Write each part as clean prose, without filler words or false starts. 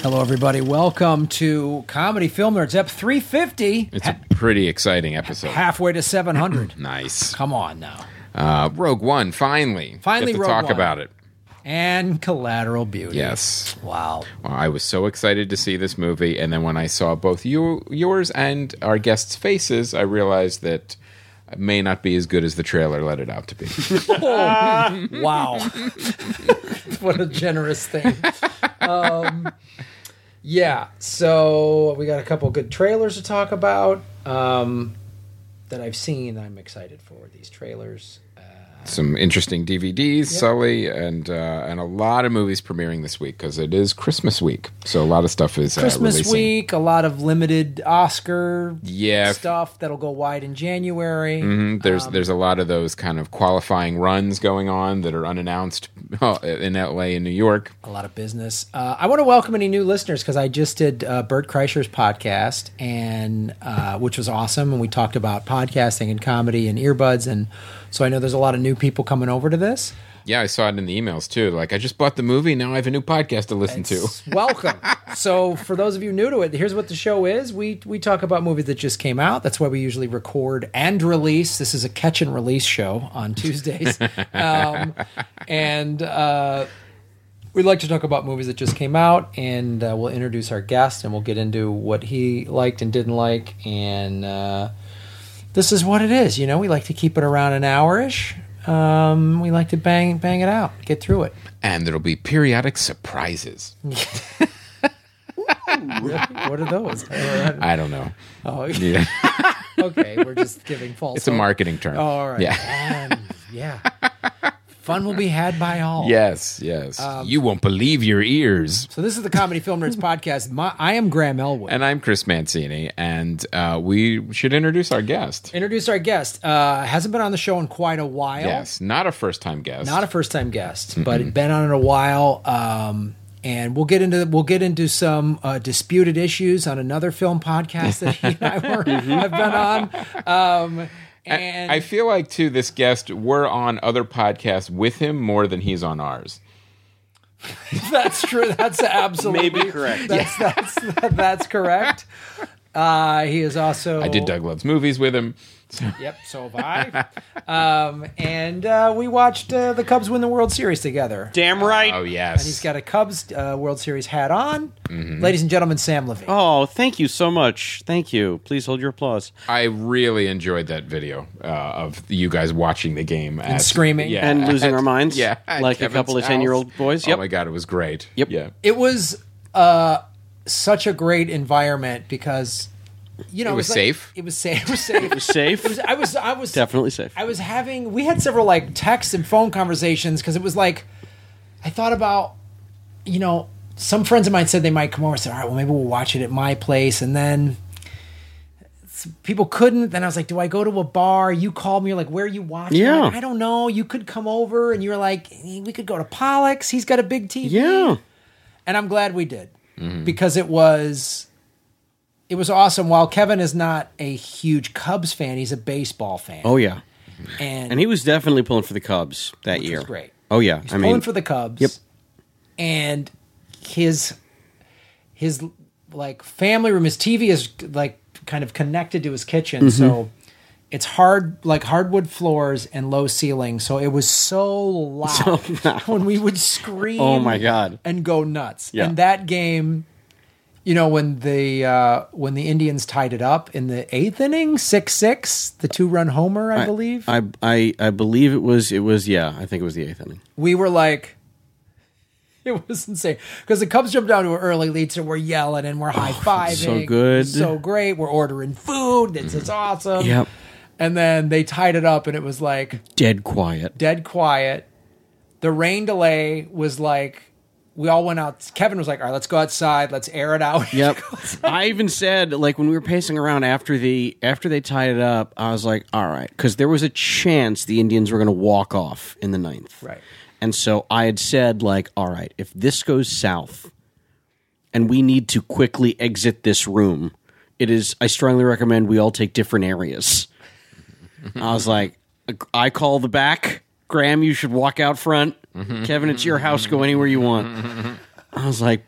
Hello, everybody. Welcome to Comedy Film Nerds, Ep 350. It's a pretty exciting episode. Halfway to 700. Nice. Come on now. Rogue One, finally. Finally, Get to Rogue talk One. about it. And Collateral Beauty. Yes. Wow. Well, I was so excited to see this movie, and then when I saw both yours and our guests' faces, I realized that it may not be as good as the trailer let it out to be. Oh, wow. What a generous thing. Yeah, so we got a couple good trailers to talk about that I've seen. I'm excited for these trailers. Some interesting DVDs, Sully, and a lot of movies premiering this week because it is Christmas week. So a lot of stuff is Christmas releasing. week, a lot of limited Oscar Yeah. stuff that'll go wide in January. There's a lot of those kind of qualifying runs going on that are unannounced in LA and New York. A lot of business. I want to welcome any new listeners because I just did Bert Kreischer's podcast, and which was awesome. And we talked about podcasting and comedy and earbuds. And so I know there's a lot of new people coming over to this. Yeah, I saw it in the emails too. Like, I just bought the movie, now I have a new podcast to listen to. Welcome. So for those of you new to it, here's what the show is. We talk about movies that just came out. That's why we usually record and release. This is a catch and release show on Tuesdays. We like to talk about movies that just came out, and we'll introduce our guest, and we'll get into what he liked and didn't like. And this is what it is. You know, we like to keep it around an hour-ish. We like to bang it out, get through it. And there'll be periodic surprises. What are those? I don't know. Oh, Yeah. okay. We're just giving false. It's a hope. marketing term. Oh, all right. Yeah. Yeah. Fun will be had by all. Yes. You won't believe your ears. So this is the Comedy Film Nerds podcast. I am Graham Elwood. And I'm Chris Mancini, and we should introduce our guest. Introduce our guest. Hasn't been on the show in quite a while. Yes, not a first-time guest. Not a first-time guest, but been on it a while. And we'll get into some disputed issues on another film podcast that he and I have been on. And I feel like, too, this guest, we're on other podcasts with him more than he's on ours. that's true. That's absolutely Maybe correct. That's correct. He is also. I did Doug Loves Movies with him. Yep, so have I. And we watched the Cubs win the World Series together. Damn right. Oh, yes. And he's got a Cubs World Series hat on. Ladies and gentlemen, Sam Levine. Oh, thank you so much. Thank you. Please hold your applause. I really enjoyed that video of you guys watching the game. And screaming. Yeah, And losing our minds. Yeah. at Like a Kevin's couple of house. 10-year-old boys. Oh, Yep. my God, it was great. Yep. Yeah. It was such a great environment because, you know, It was safe? It was safe. It was safe. It was safe. I was Definitely safe. we had several like text and phone conversations because it was like, I thought about, you know, some friends of mine said they might come over and say, all right, well, maybe we'll watch it at my place. And then people couldn't. Then I was like, do I go to a bar? You called me. You're like, where are you watching? Yeah. I'm like, I don't know. You could come over. And you're like, we could go to Pollock's. He's got a big TV. Yeah. And I'm glad we did because it was awesome. While Kevin is not a huge Cubs fan, he's a baseball fan. Oh, yeah. and And he was definitely pulling for the Cubs that which year. was great. Oh, yeah. He's pulling for the Cubs. Yep. And his like family room, his TV is like kind of connected to his kitchen, so it's hardwood floors and low ceiling. So it was so loud, when we would scream. Oh, my God. And go nuts. Yeah. And that game, you know, when the Indians tied it up in the 8th inning, 6-6, the 2-run homer, I believe. I believe it was, yeah, I think it was the 8th inning. We were like, it was insane because the Cubs jumped down to an early lead, so we're yelling and we're high-fiving. so good. It's so great. We're ordering food. It's awesome. Yep. And then they tied it up, and it was like Dead quiet. dead quiet. The rain delay was like, we all went out. Kevin was like, all right, let's go outside. Let's air it out. Yep. I even said, like, when we were pacing around after they tied it up, I was like, all right, because there was a chance the Indians were going to walk off in the 9th. Right. And so I had said, like, all right, if this goes south and we need to quickly exit this room, I strongly recommend we all take different areas. I was like, I call the back. Graham, you should walk out front. Kevin, it's your house. Go anywhere you want. I was like, but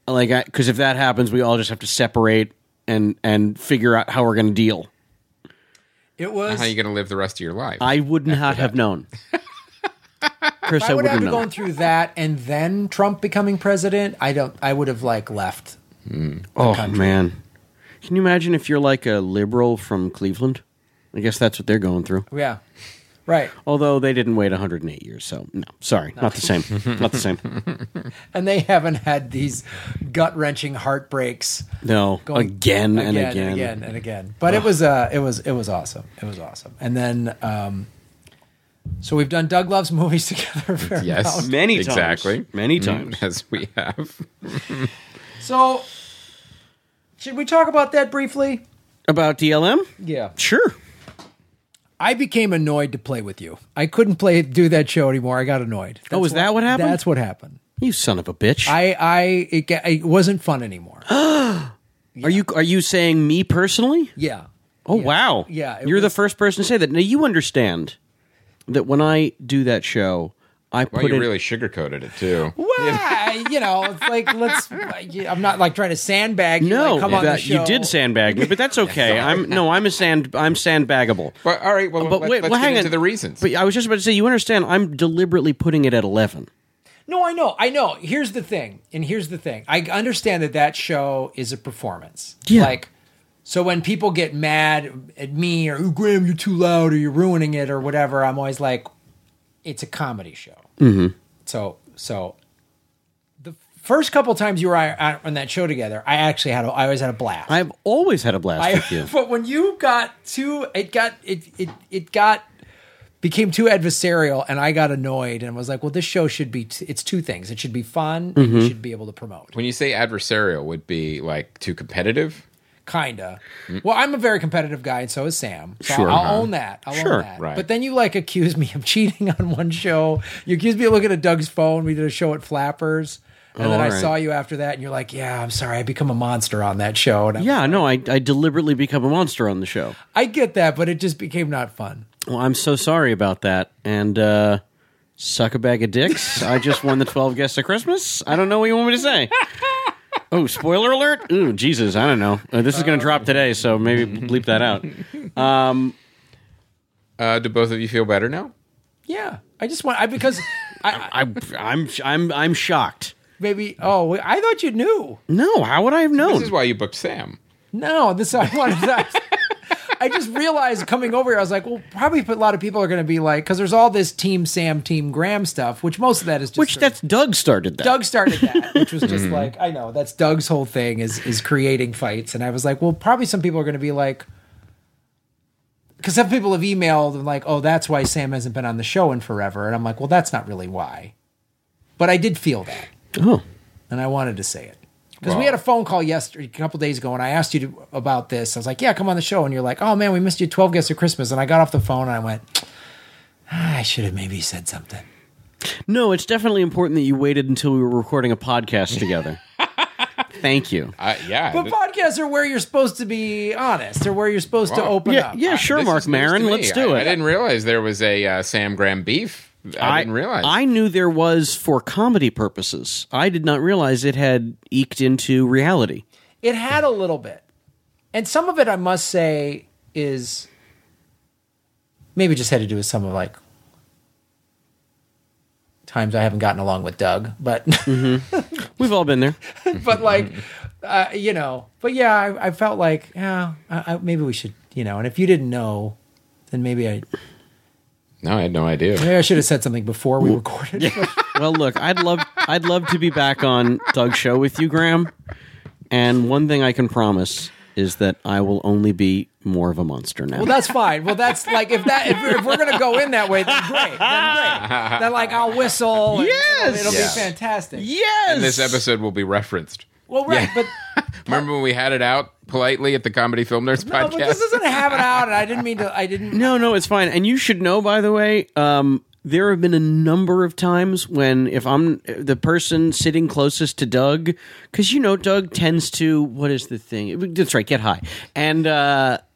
Like, because if that happens, we all just have to separate and figure out how we're going to deal. It was. How are you going to live the rest of your life? I would not have known. Chris, I would have known. gone through that and then Trump becoming president. I would have like left. Oh country. man, can you imagine if you're like a liberal from Cleveland? I guess that's what they're going through. Yeah, right. Although they didn't wait 108 years, so no, sorry, not the same. Not the same. And they haven't had these gut wrenching heartbreaks. No, Going again and and again. again and again. But it was awesome. It was awesome. And then so we've done Doug Loves Movies together. For a Yes, amount. Many times. exactly, Many times. as we have. So should we talk about that briefly? About DLM? Yeah. Sure. I became annoyed to play with you. I couldn't do that show anymore. I got annoyed. Was that what happened? That's what happened. You son of a bitch. It wasn't fun anymore. Are you saying me personally? Yeah. Oh wow. Yeah, You're the first person to say that. Now you understand that when I do that show, I Well, put you it. really sugarcoated it too. Well, it's like I'm not like trying to sandbag you. No, like, come on the that, show. you did sandbag me, but that's okay. I'm sandbaggable. But all right, well, But let's hang get on. into the reasons. But I was just about to say, you understand? I'm deliberately putting it at 11. No, I know. Here's the thing. I understand that show is a performance. Yeah. Like, so when people get mad at me or, oh, Graham, you're too loud or you're ruining it or whatever, I'm always like, it's a comedy show. Mm-hmm. So the first couple times you were on that show together, I always had a blast. I've always had a blast with you. But when you got became too adversarial, and I got annoyed and was like, well, this show should be, it's two things. It should be fun and you should be able to promote. When you say adversarial, would be like too competitive? Kinda. Well, I'm a very competitive guy, and so is Sam. So Sure. I'll own that. I'll Sure. own that. Right. But then you like accuse me of cheating on one show. You accuse me of looking at Doug's phone. We did a show at Flappers. And then all I right. saw you after that, and you're like, yeah, I'm sorry. I become a monster on that show. And Yeah, no, I deliberately become a monster on the show. I get that, but it just became not fun. Well, I'm so sorry about that. And suck a bag of dicks. I just won the 12 Guests of Christmas. I don't know what you want me to say. Oh, spoiler alert? Ooh, Jesus, I don't know. This is going to drop today, so maybe bleep that out. Do both of you feel better now? Yeah. I just want, because I'm shocked. maybe, I thought you knew. No, how would I have known? This is why you booked Sam. No, I wanted that. I just realized coming over here, I was like, well, probably a lot of people are going to be like, because there's all this Team Sam, Team Graham stuff, which most of that is just. That's Doug started that. Doug started that, which was just like, I know, that's Doug's whole thing is creating fights. And I was like, well, probably some people are going to be like, because some people have emailed and like, oh, that's why Sam hasn't been on the show in forever. And I'm like, well, that's not really why. But I did feel that. Oh. And I wanted to say it. Because we had a phone call a couple days ago, and I asked you about this. I was like, yeah, come on the show. And you're like, oh, man, we missed you 12 Guests of Christmas. And I got off the phone, and I went, I should have maybe said something. No, it's definitely important that you waited until we were recording a podcast together. Thank you. Yeah. But podcasts are where you're supposed to be honest, or where you're supposed to open up. Yeah, sure, This Mark is news Maron. to me. Let's do it. I didn't realize there was a Sam Graham beef. I didn't realize. I knew there was for comedy purposes. I did not realize it had eked into reality. It had a little bit. And some of it, I must say, is maybe just had to do with some of like times I haven't gotten along with Doug, but We've all been there. but like but yeah, I felt like maybe we should, and if you didn't know, then maybe I had no idea. should have said something before we recorded. Well, look, I'd love to be back on Doug's show with you, Graham. And one thing I can promise is that I will only be more of a monster now. Well, that's fine. Well, that's like if we're gonna go in that way, then great. Then like I'll whistle. And Yes! it'll Yeah. be fantastic. yes. And this episode will be referenced. Well, right, but Remember when we had it out politely at the Comedy Film Nerds no, podcast? but this doesn't have it out, and I didn't mean to. I didn't. No, it's fine. And you should know, by the way, there have been a number of times when if I'm the person sitting closest to Doug, because Doug tends to, what is the thing? That's right, get high. And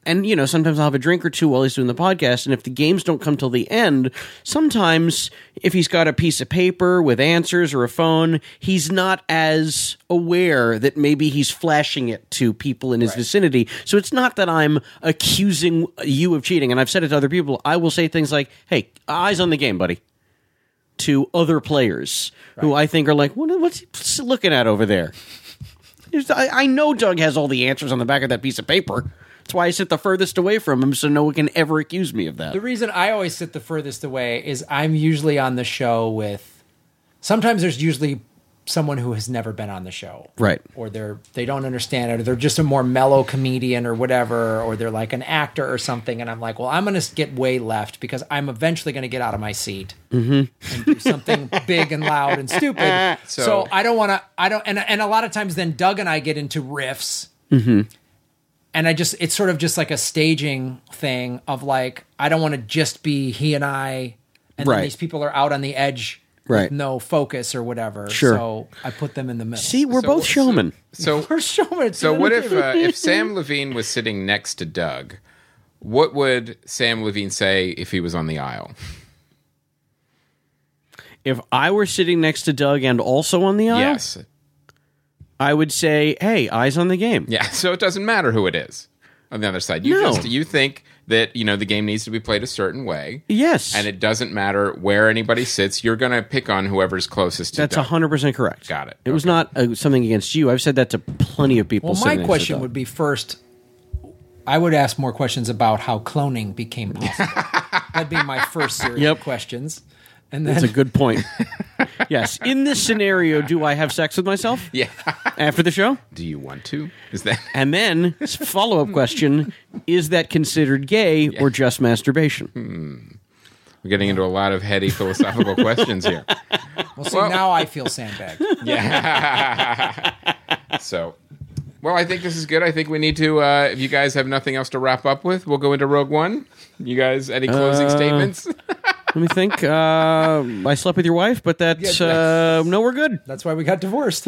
And, sometimes I'll have a drink or two while he's doing the podcast, and if the games don't come till the end, sometimes if he's got a piece of paper with answers or a phone, he's not as aware that maybe he's flashing it to people in his vicinity. So it's not that I'm accusing you of cheating, and I've said it to other people. I will say things like, hey, eyes on the game, buddy, to other players who I think are like, what's he looking at over there? I know Doug has all the answers on the back of that piece of paper. That's why I sit the furthest away from him, so no one can ever accuse me of that. The reason I always sit the furthest away is I'm usually on the show with... Sometimes there's usually someone who has never been on the show. Right. Or they don't understand it, or they're just a more mellow comedian or whatever, or they're like an actor or something, and I'm like, well, I'm going to get way left because I'm eventually going to get out of my seat and do something big and loud and stupid. So I don't want to... And a lot of times then Doug and I get into riffs. And it's sort of just like a staging thing of like, I don't want to just be he and I, and then these people are out on the edge with no focus or whatever. Sure. So I put them in the middle. See, we're both showmen. We're showmen. So what if Sam Levine was sitting next to Doug? What would Sam Levine say if he was on the aisle? If I were sitting next to Doug and also on the aisle? Yes. I would say, hey, eyes on the game. Yeah, so it doesn't matter who it is on the other side. You think that, the game needs to be played a certain way. Yes. And it doesn't matter where anybody sits. You're going to pick on whoever's closest to That's Doug. 100% correct. Got it. It was not something against you. I've said that to plenty of people. Well, my question would be first, I would ask more questions about how cloning became possible. That'd be my first series of questions. And then, that's a good point. Yes. In this scenario, do I have sex with myself? Yeah. After the show? Do you want to? Is that... And then, follow-up question, is that considered gay or just masturbation? We're getting into a lot of heady philosophical questions here. Well, see, now I feel sandbagged. Yeah. So, well, I think this is good. I think we need to, if you guys have nothing else to wrap up with, we'll go into Rogue One. You guys, any closing statements? Let me think. I slept with your wife, but that's... no, we're good. That's why we got divorced.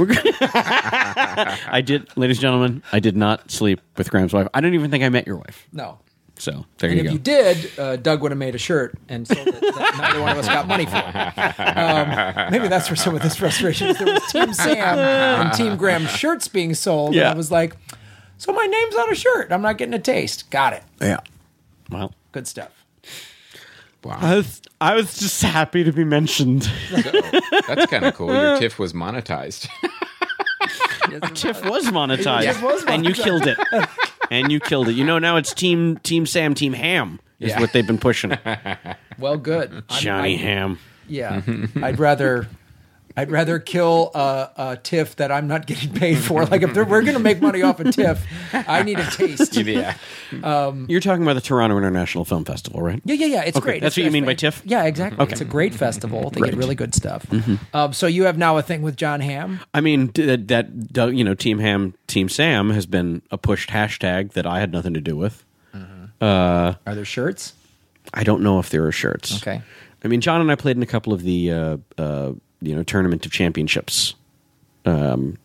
I did, ladies and gentlemen, I did not sleep with Graham's wife. I don't even think I met your wife. No. So, there And you if go. you did, Doug would have made a shirt and sold it that neither one of us got money for. Maybe that's where some of this frustration is. There was Team Sam and Team Graham shirts being sold. Yeah. And I was like, so my name's on a shirt. I'm not getting a taste. Got it. Yeah. Well, Good stuff. Wow. I was just happy to be mentioned. So, that's kind of cool. Your TIFF was monetized. TIFF was monetized. TIFF was And you monetized. killed it. And you killed it. Now it's Team Sam, Team Ham is what they've been pushing. Well, good. Johnny Ham. Yeah. I'd rather kill a TIFF that I'm not getting paid for. Like if we're going to make money off a TIFF, I need a taste. Yeah. You're talking about the Toronto International Film Festival, right? Yeah. It's great. That's what you mean by TIFF? Yeah, exactly. It's a great festival. They get really good stuff. So you have now a thing with John Hamm. I mean, that Team Ham, Team Sam has been a pushed hashtag that I had nothing to do with. Are there shirts? I don't know if there are shirts. Okay. I mean, John and I played in a couple of the Tournament of Championships, and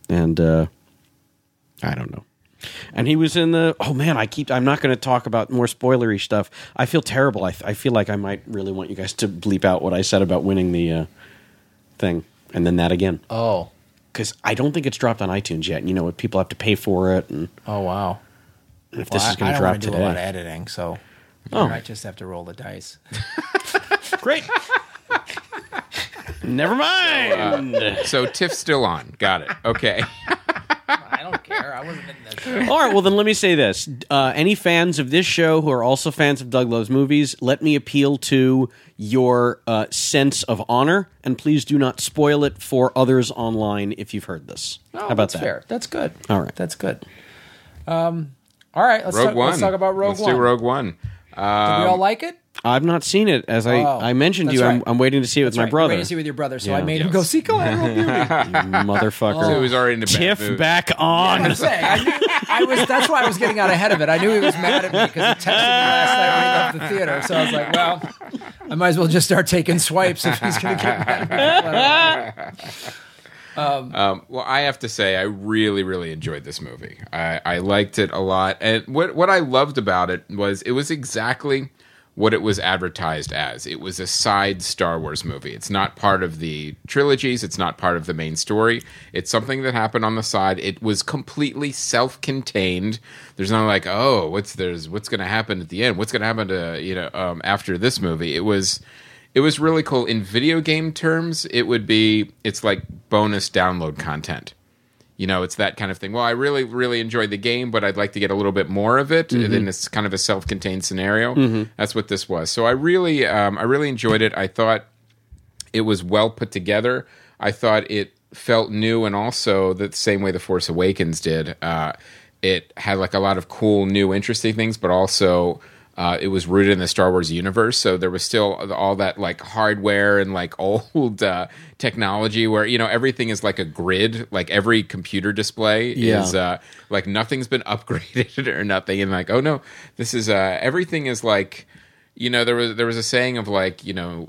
I don't know. And he was in the. Oh man, I'm not going to talk about more spoilery stuff. I feel terrible. I feel like I might really want you guys to bleep out what I said about winning the thing, and then that again. Oh. Because I don't think it's dropped on iTunes yet. And people have to pay for it, and Oh wow. if this is going to I drop don't do a lot of today, editing, so Oh. I might just have to roll the dice. great. Never mind. So TIFF's still on. Got it. Okay. I don't care. I wasn't in this. All right, well, then let me say this. Any fans of this show who are also fans of Doug Loves Movies, let me appeal to your sense of honor, and please do not spoil it for others online if you've heard this. How about that's that? fair. That's good. All right. That's good. All right, let's talk about Rogue Let's One. do Rogue One. Did we all like it? I've not seen it. As I mentioned to that's you, right. I'm waiting to see it with my Right, brother. waiting to see it with your brother, so Yeah. I made him go see Collateral Beauty. Motherfucker. So he was already in the bad Tiff mood. back on. I'm saying, that's why I was getting out ahead of it. I knew he was mad at me because he texted me last night when he left the theater. So I was like, well, I might as well just start taking swipes if he's going to get mad at me. Well, I have to say, I really, really enjoyed this movie. I liked it a lot, and what I loved about it was exactly what it was advertised as. It was a side Star Wars movie. It's not part of the trilogies. It's not part of the main story. It's something that happened on the side. It was completely self-contained. There's not like, oh, what's going to happen at the end? What's going to happen to after this movie? It was really cool. In video game terms, it's like bonus download content. It's that kind of thing. Well, I really, really enjoyed the game, but I'd like to get a little bit more of it in this kind of a self-contained scenario. That's what this was. So I really enjoyed it. I thought it was well put together. I thought it felt new, and also the same way The Force Awakens did. It had like a lot of cool, new, interesting things, but also it was rooted in the Star Wars universe, so there was still all that like hardware and like old technology where everything is like a grid, like every computer display is like nothing's been upgraded or nothing, and like, oh no, this is everything is like there was a saying of like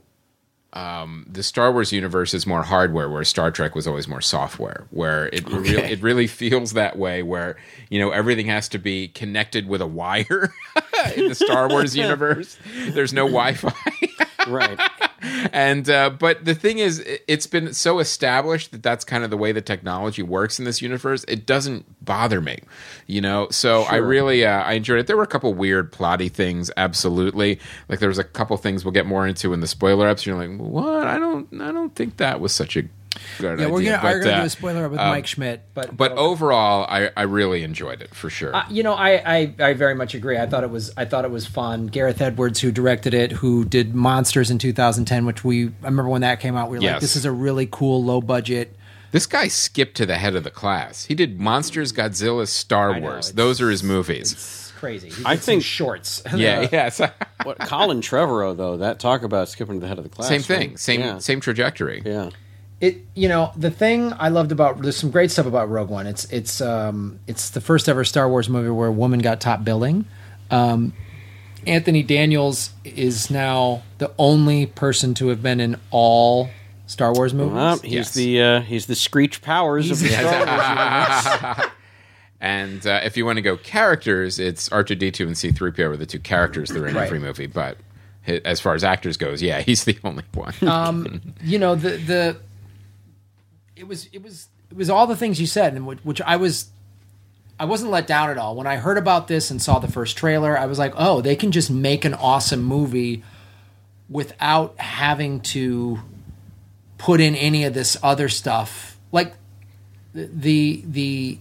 the Star Wars universe is more hardware, where Star Trek was always more software. Where it really feels that way, where everything has to be connected with a wire in the Star Wars universe. There's no Wi-Fi, right? And but the thing is, it's been so established that that's kind of the way the technology works in this universe. It doesn't bother me, So sure. I really I enjoyed it. There were a couple weird plotty things, absolutely. Like there was a couple things we'll get more into in the spoiler ups. You're like, what? I don't think that was such a good idea. We're gonna do a spoiler with Mike Schmidt, but overall, I really enjoyed it for sure. I very much agree. I thought it was fun. Gareth Edwards, who directed it, who did Monsters in 2010, which I remember when that came out. We were like, this is a really cool, low budget. This guy skipped to the head of the class. He did Monsters, Godzilla, Star Wars. Those are his movies. It's crazy. I think shorts. Yes. What Colin Trevorrow though? That talk about skipping to the head of the class. Same thing. Same trajectory. Yeah. The thing I loved there's some great stuff about Rogue One. It's the first ever Star Wars movie where a woman got top billing. Anthony Daniels is now the only person to have been in all Star Wars movies. He's the Screech Powers of the Star Wars universe. And if you want to go characters, it's R2-D2 and C-3PO are the two characters that are in every movie. But as far as actors goes, he's the only one. It was all the things you said, and which I wasn't let down at all. When I heard about this and saw the first trailer, I was like, oh, they can just make an awesome movie without having to put in any of this other stuff. Like the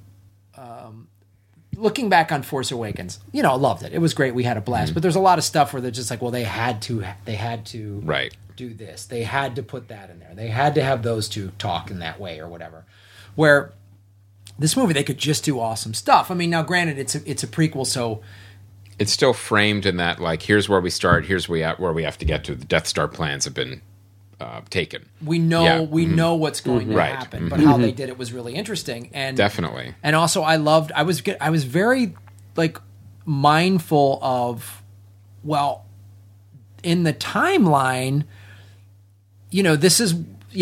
looking back on Force Awakens, loved it. It was great. We had a blast. But there's a lot of stuff where they're just like, well, they had to right. do this. They had to put that in there. They had to have those two talk in that way or whatever. Where this movie, they could just do awesome stuff. I mean, now granted, it's a prequel, so it's still framed in that like, here's where we start, here's where we have to get to. The Death Star plans have been taken. We know what's going to happen, but how they did it was really interesting. And definitely. And also, I was very like mindful of, well, in the timeline, this is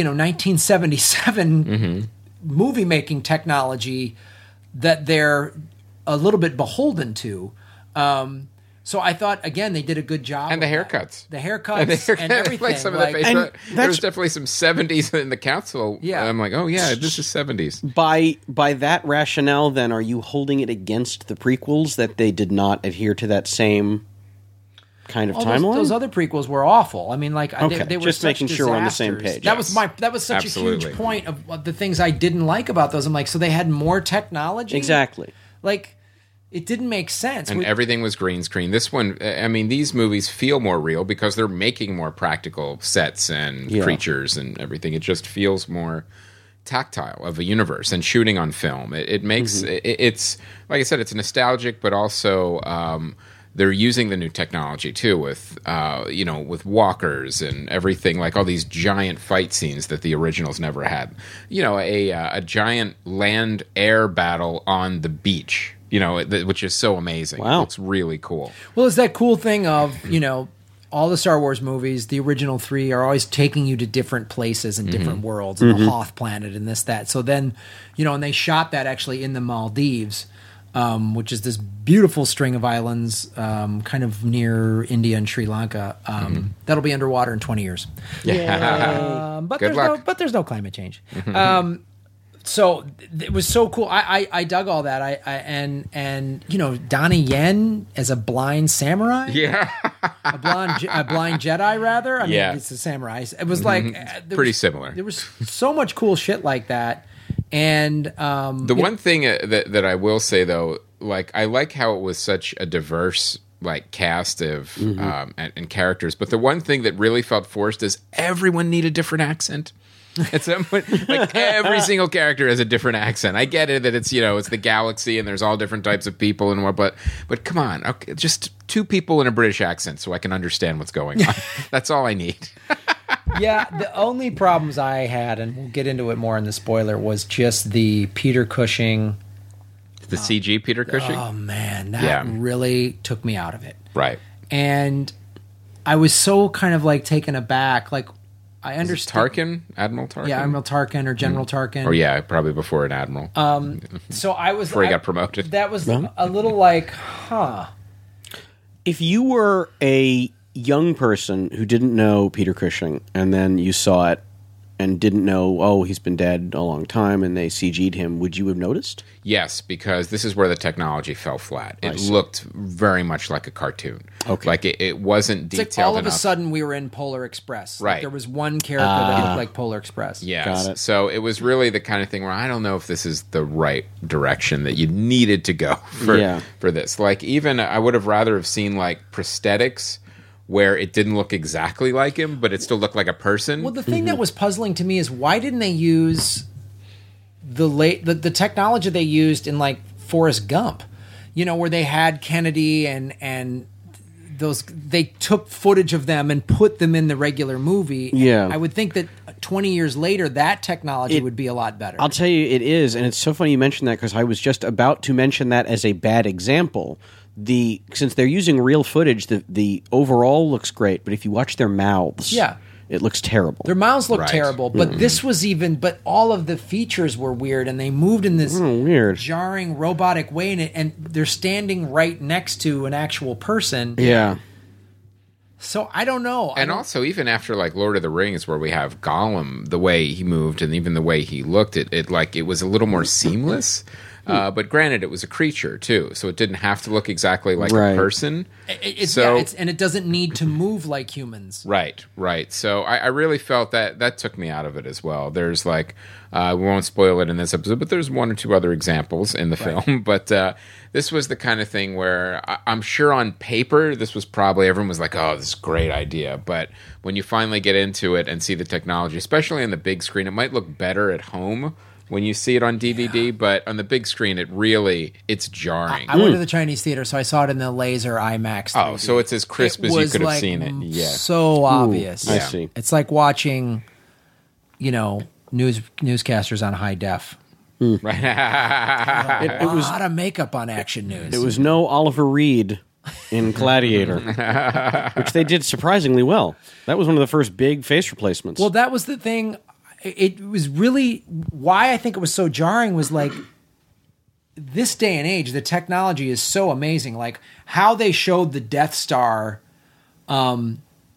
1977 movie making technology that they're a little bit beholden to. So I thought, again, they did a good job. And the haircuts. And everything. Like some of the face. There's definitely some 70s in the council. Yeah. I'm like, oh yeah, this is 70s. By that rationale, then, are you holding it against the prequels that they did not adhere to that same kind of timeline? Those other prequels were awful. I mean, like, they were just such making sure we're on the same disasters. page. That was such Absolutely. a huge point of the things I didn't like about those. I'm like, so they had more technology? Exactly. Like, it didn't make sense. And everything was green screen. This one, I mean, these movies feel more real because they're making more practical sets and creatures and everything. It just feels more tactile of a universe and shooting on film. It makes it's like I said, it's nostalgic, but also they're using the new technology too with with walkers and everything, like all these giant fight scenes that the originals never had. A giant land air battle on the beach. Which is so amazing. Wow. It's really cool. Well, it's that cool thing of, all the Star Wars movies, the original 3, are always taking you to different places and different worlds, and the Hoth planet and this, that. So then, and they shot that actually in the Maldives, which is this beautiful string of islands, kind of near India and Sri Lanka. That'll be underwater in 20 years. Yeah. But Good luck. there's no climate change. So it was so cool. I dug all that. And Donnie Yen as a blind samurai. Yeah. a blind Jedi rather. I mean, Yeah. it's a samurai. It was like Pretty similar. There was so much cool shit like that. And The one thing that I will say though, like I like how it was such a diverse like cast of and characters, but the one thing that really felt forced is everyone needed a different accent. It's like every single character has a different accent. I get it that it's it's the galaxy and there's all different types of people and what, but come on, okay, just 2 people in a British accent so I can understand what's going on. That's all I need. Yeah, the only problems I had, and we'll get into it more in the spoiler, was just the Peter Cushing. The CG Peter Cushing. Oh man, that really took me out of it. Right. And I was so kind of like taken aback. Like I understand Tarkin, Admiral Tarkin. Yeah, Admiral Tarkin or General Tarkin. Or yeah, probably before an admiral. So I was before he got promoted. That was a little like, huh. If you were a young person who didn't know Peter Cushing and then you saw it and didn't know, oh, he's been dead a long time and they CG'd him, would you have noticed? Yes, because this is where the technology fell flat. It looked very much like a cartoon. Okay. Like it wasn't detailed It's like all of enough. a sudden we were in Polar Express. Right. Like there was one character that looked like Polar Express. Yes. Got it. So it was really the kind of thing where I don't know if this is the right direction that you needed to go for this. Like even I would have rather have seen like prosthetics where it didn't look exactly like him, but it still looked like a person. Well, the thing that was puzzling to me is why didn't they use the technology they used in like Forrest Gump, where they had Kennedy and those, they took footage of them and put them in the regular movie. Yeah. I would think that 20 years later, that technology would be a lot better. I'll tell you, it is, and it's so funny you mentioned that because I was just about to mention that as a bad example. Since they're using real footage, the overall looks great, but if you watch their mouths, it looks terrible. Their mouths look Right. terrible, but this was but all of the features were weird, and they moved in this weird. jarring robotic way, and they're standing right next to an actual person. Yeah. So I don't know. And also, even after like Lord of the Rings, where we have Gollum, the way he moved and even the way he looked, it was a little more seamless. But granted, it was a creature too, so it didn't have to look exactly like a person. And it doesn't need to move like humans. Right. So I really felt that took me out of it as well. There's like, we won't spoil it in this episode, but there's 1 or 2 other examples in the film. But this was the kind of thing where I'm sure on paper, this was probably, everyone was like, oh, this is a great idea. But when you finally get into it and see the technology, especially on the big screen, it might look better at home when you see it on DVD, but on the big screen, it's jarring. I went to the Chinese theater, so I saw it in the laser IMAX 3D. Oh, so it's as crisp as you could have seen it. Yeah. So obvious. I see. It's like watching, newscasters on high def. Right. A lot of makeup on Action News. It was no Oliver Reed in Gladiator, which they did surprisingly well. That was one of the first big face replacements. Well, that was the thing. It was really why I think it was so jarring was like this day and age, the technology is so amazing. Like how they showed the Death Star, the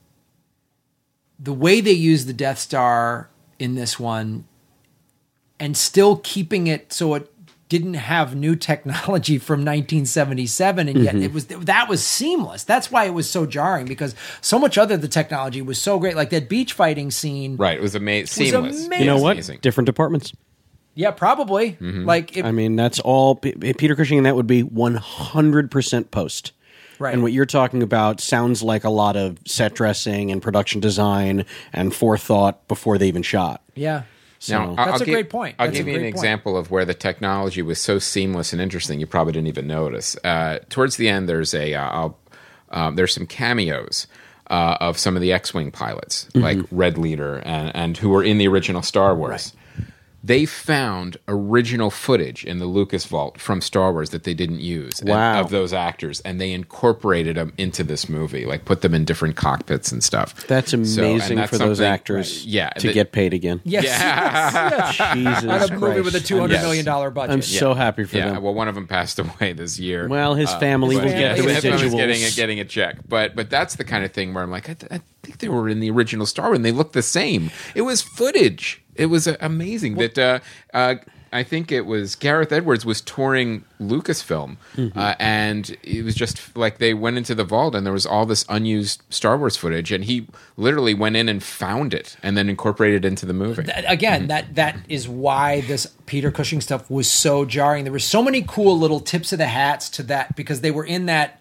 way they used the Death Star in this one, and still keeping it so it didn't have new technology from 1977, and yet that was seamless. That's why it was so jarring, because so much other the technology was so great. Like that beach fighting scene, Right, it was seamless. amazing. you know what? Amazing. Different departments. Yeah, probably. Like, I mean, that's all. Peter Cushing and that would be 100% post. right. And what you're talking about sounds like a lot of set dressing and production design and forethought before they even shot. Yeah. So That's a great point. I'll That's give a you an great point. example of where the technology was so seamless and interesting you probably didn't even notice. Towards the end, there's there's some cameos of some of the X-wing pilots, like Red Leader and who were in the original Star Wars. they found original footage in the Lucas Vault from Star Wars that they didn't use Wow. of those actors, and they incorporated them into this movie, like put them in different cockpits and stuff. That's amazing that's for those something- actors yeah, to get paid again. Yes. yes. Jesus On a movie with a Christ. $200 Yes. million budget. I'm so happy for Yeah, them. well, one of them passed away this year. Well, his family But will get the his family was residuals. getting a check, but that's the kind of thing where I'm like, I think they were in the original Star Wars, and they looked the same. It was footage. It was amazing that I think it was Gareth Edwards was touring Lucasfilm, and it was just like they went into the vault, and there was all this unused Star Wars footage, and he literally went in and found it, and then incorporated it into the movie. Again, that is why this Peter Cushing stuff was so jarring. There were so many cool little tips of the hats to that because they were in that,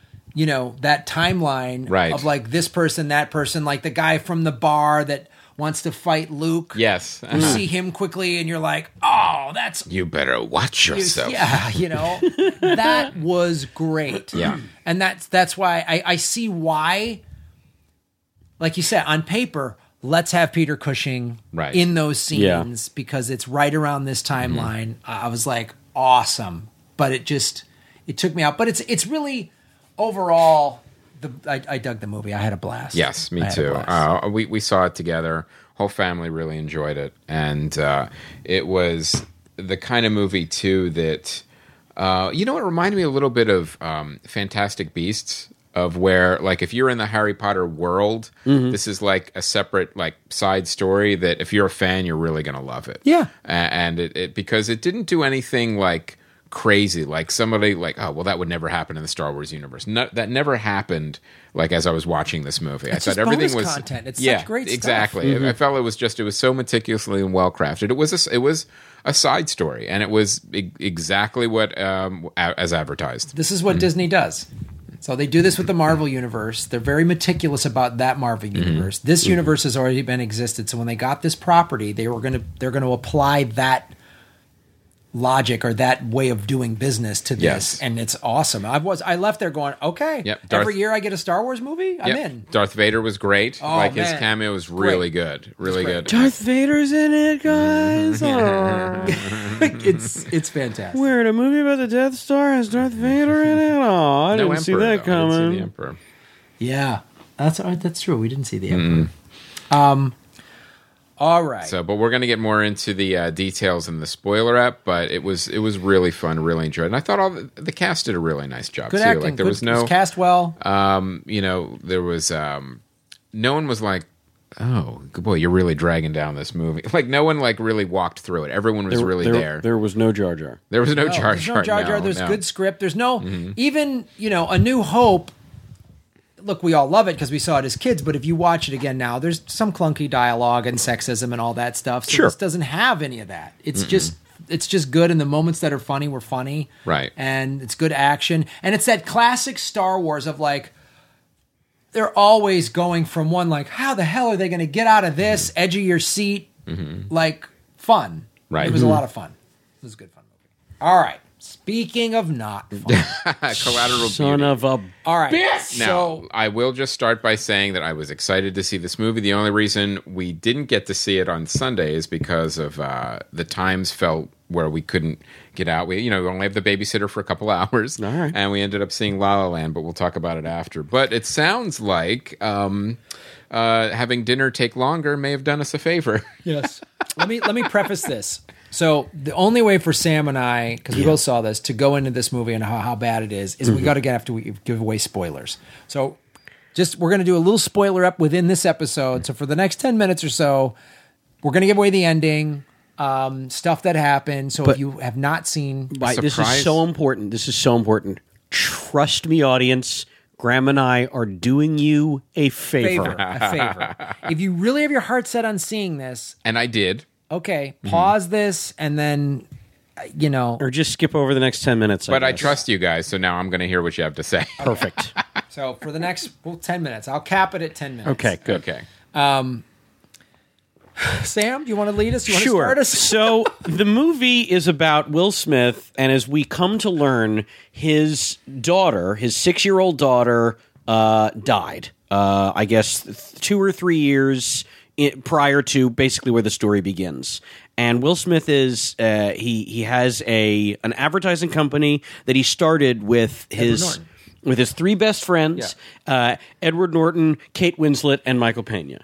that timeline Right. of like this person, that person, like the guy from the bar that wants to fight Luke. Yes. You see him quickly and you're like, oh, that's You better watch yourself. yeah, that was great. Yeah. And that's why I see why, like you said, on paper, let's have Peter Cushing Right. in those scenes because it's right around this timeline. I was like, awesome. But it took me out. But it's really overall, I dug the movie. I had a blast. Yes, me I had a too. blast. We saw it together. Whole family really enjoyed it, and it was the kind of movie too that it reminded me a little bit of Fantastic Beasts, of where like if you're in the Harry Potter world, this is like a separate like side story that if you're a fan, you're really gonna love it. Yeah. And it because it didn't do anything like crazy, like somebody like, oh well, that would never happen in the Star Wars universe. No, that never happened. Like as I was watching this movie, It's I thought just everything bonus was content. It's such great stuff. exactly. I felt it was so meticulously and well crafted. It was a side story, and it was exactly what as advertised. This is what Disney does. So they do this with the Marvel universe. They're very meticulous about that Marvel universe. This universe has already been existed. So when they got this property, they're going to apply that logic or that way of doing business to this, Yes. and it's awesome. I left there going, okay, Yep. every year I get a Star Wars movie, I'm Yep. in. Darth Vader was great. Oh, like his man. cameo was really good, really great. good. Darth Vader's in it, guys. It's fantastic. We're in a movie about the Death Star. Has Darth Vader in it? Oh, I didn't see that though. I didn't see coming. the Emperor. Yeah, that's true. We didn't see the Emperor. All right. So, but we're going to get more into the details in the spoiler app. But it was really fun, really enjoyed, and I thought all the cast did a really nice job Good too. acting. Like there Good- was no, cast well. there was no one was like, oh boy, you're really dragging down this movie. Like no one like really walked through it. Everyone was really there. There was no Jar Jar. There was no Jar There's Jar. no Jar Jar. no, There's no. good script. There's no even A New Hope. Look, we all love it because we saw it as kids. But if you watch it again now, there's some clunky dialogue and sexism and all that stuff. So Sure. this doesn't have any of that. It's just good, and the moments that are funny were funny, Right. And it's good action, and it's that classic Star Wars of like they're always going from one like how the hell are they going to get out of this edge of your seat like fun. Right. It was a lot of fun. It was a good fun movie. All right. Speaking of not fun. Collateral Son Beauty. of a. All right. Now, So I will just start by saying that I was excited to see this movie. The only reason we didn't get to see it on Sunday is because of the times felt where we couldn't get out. We only have the babysitter for a couple hours, All right. and we ended up seeing La La Land. But we'll talk about it after. But it sounds like having dinner take longer may have done us a favor. yes. Let me preface this. So the only way for Sam and I, because we both saw this, to go into this movie and how bad it is we got to get after we give away spoilers. So we're going to do a little spoiler up within this episode. So for the next 10 minutes or so, we're going to give away the ending, stuff that happened. So if you have not seen, Right, this is surprise. so important. This is so important. Trust me, audience. Graham and I are doing you a favor. a favor. If you really have your heart set on seeing this, And I did. okay, pause this and then, Or just skip over the next 10 minutes. But I guess. trust you guys, so now I'm going to hear what you have to say. Perfect. so for the next 10 minutes, I'll cap it at 10 minutes. Okay, good. Okay. Sam, do you want to lead us? You want to Sure. start us? So the movie is about Will Smith, and as we come to learn, his daughter, his 6-year-old daughter, died. I guess 2 or 3 years prior to basically where the story begins. And Will Smith is he has an advertising company that he started with his three best friends, Edward Norton, Kate Winslet, and Michael Pena.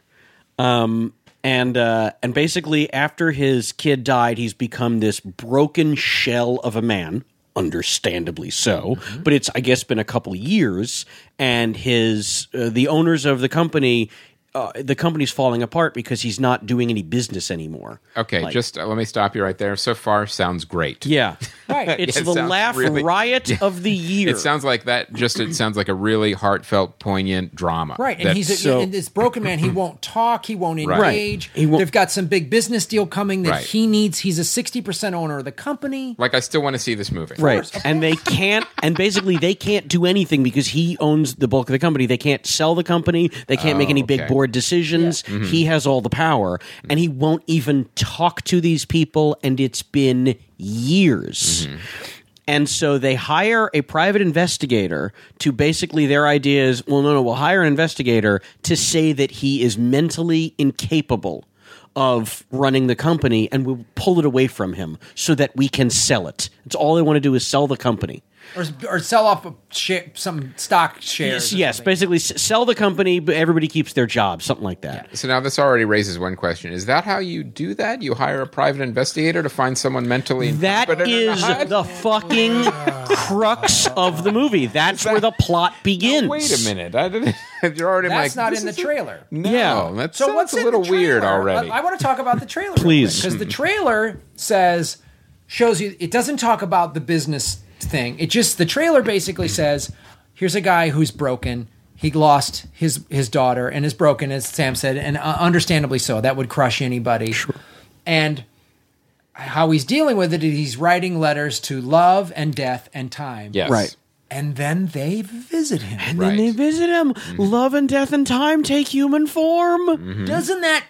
And basically, after his kid died, he's become this broken shell of a man, understandably so. But it's, I guess, been a couple years, and the owners of the company. The company's falling apart because he's not doing any business anymore. Okay, just let me stop you right there. So far, sounds great. Yeah. Right. It's It the sounds laugh really- riot of the year. It sounds like that. It sounds like a really heartfelt, poignant drama. Right, and That's- and this broken man. He won't talk. He won't engage. He won't- They've got some big business deal coming that Right. he needs. He's a 60% owner of the company. like I still want to see this movie. Right. And they can't, and basically they can't do anything because he owns the bulk of the company. They can't sell the company. They can't make any big okay. board decisions. He has all the power, and he won't even talk to these people, and it's been years. And so they hire a private investigator to basically, their idea is, well, no, we'll hire an investigator to say that he is mentally incapable of running the company, and we'll pull it away from him so that we can sell it. It's all they want to do is sell the company. Or sell off some stock shares. or Yes, something. basically sell the company, but everybody keeps their job, something like that. So now this already raises one question: is that how you do that? You hire a private investigator to find someone mentally That incompetent or is not? the fucking crux of the movie. That's where the plot begins. Wait a minute! I didn't. You're already That's like, not this in the is a- trailer. No, Yeah. that So sounds what's a in little the trailer? weird already. I want to talk about the trailer, Please. because the trailer shows you. It doesn't talk about the business thing. The trailer basically says, here's a guy who's broken. He lost his daughter and is broken, as Sam said, and understandably so. That would crush anybody. Sure. And how he's dealing with it is he's writing letters to love and death and time. Yes. Right. And then they visit him. And then they visit him. Love and death and time take human form. Doesn't that...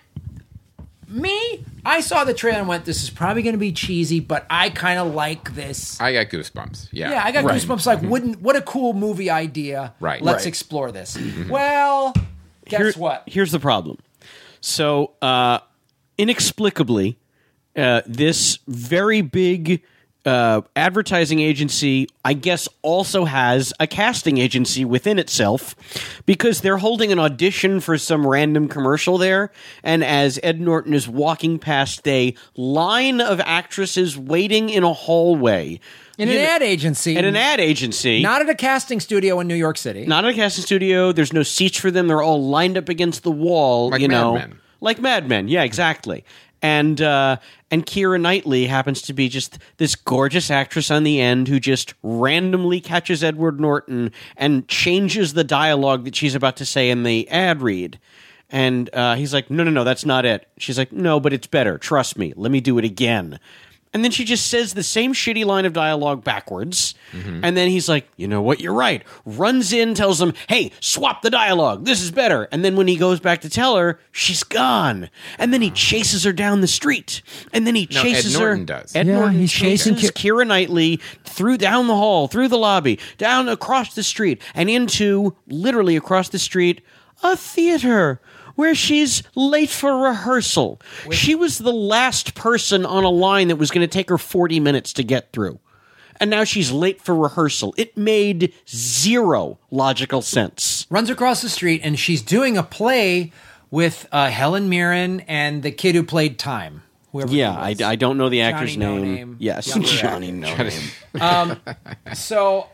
I saw the trailer and went, this is probably going to be cheesy, but I kind of like this. I got goosebumps. Yeah. Yeah, I got goosebumps. Like, what a cool movie idea. Right. Let's Right. explore this. Well, guess what? Here's the problem. So, inexplicably, this very big advertising agency, I guess, also has a casting agency within itself, because they're holding an audition for some random commercial there, and as Ed Norton is walking past a line of actresses waiting in a hallway. In an ad agency. At an ad agency. Not at a casting studio in New York City. Not at a casting studio. There's no seats for them. They're all lined up against the wall. Like you Mad know, Men. like Mad Men. Yeah, exactly. And Keira Knightley happens to be just this gorgeous actress on the end who just randomly catches Edward Norton and changes the dialogue that she's about to say in the ad read. And he's like, no, that's not it. She's like, no, but it's better. Trust me. Let me do it again. And then she just says the same shitty line of dialogue backwards. And then he's like, you know what? You're right. Runs in, tells them, hey, swap the dialogue. This is better. And then when he goes back to tell her, she's gone. And then he chases her down the street. And then he chases Ed her. Norton does. Ed Yeah, Norton he's chasing chases Keira Knightley down the hall, through the lobby, down across the street, and into, literally across the street, a theater where she's late for rehearsal. She was the last person on a line that was going to take her 40 minutes to get through. And now she's late for rehearsal. It made zero logical sense. Runs across the street, and she's doing a play with Helen Mirren and the kid who played Time. Whoever he Yeah, was. I don't know the actor's Johnny No name. Name. Yes, Younger Johnny No Name. So...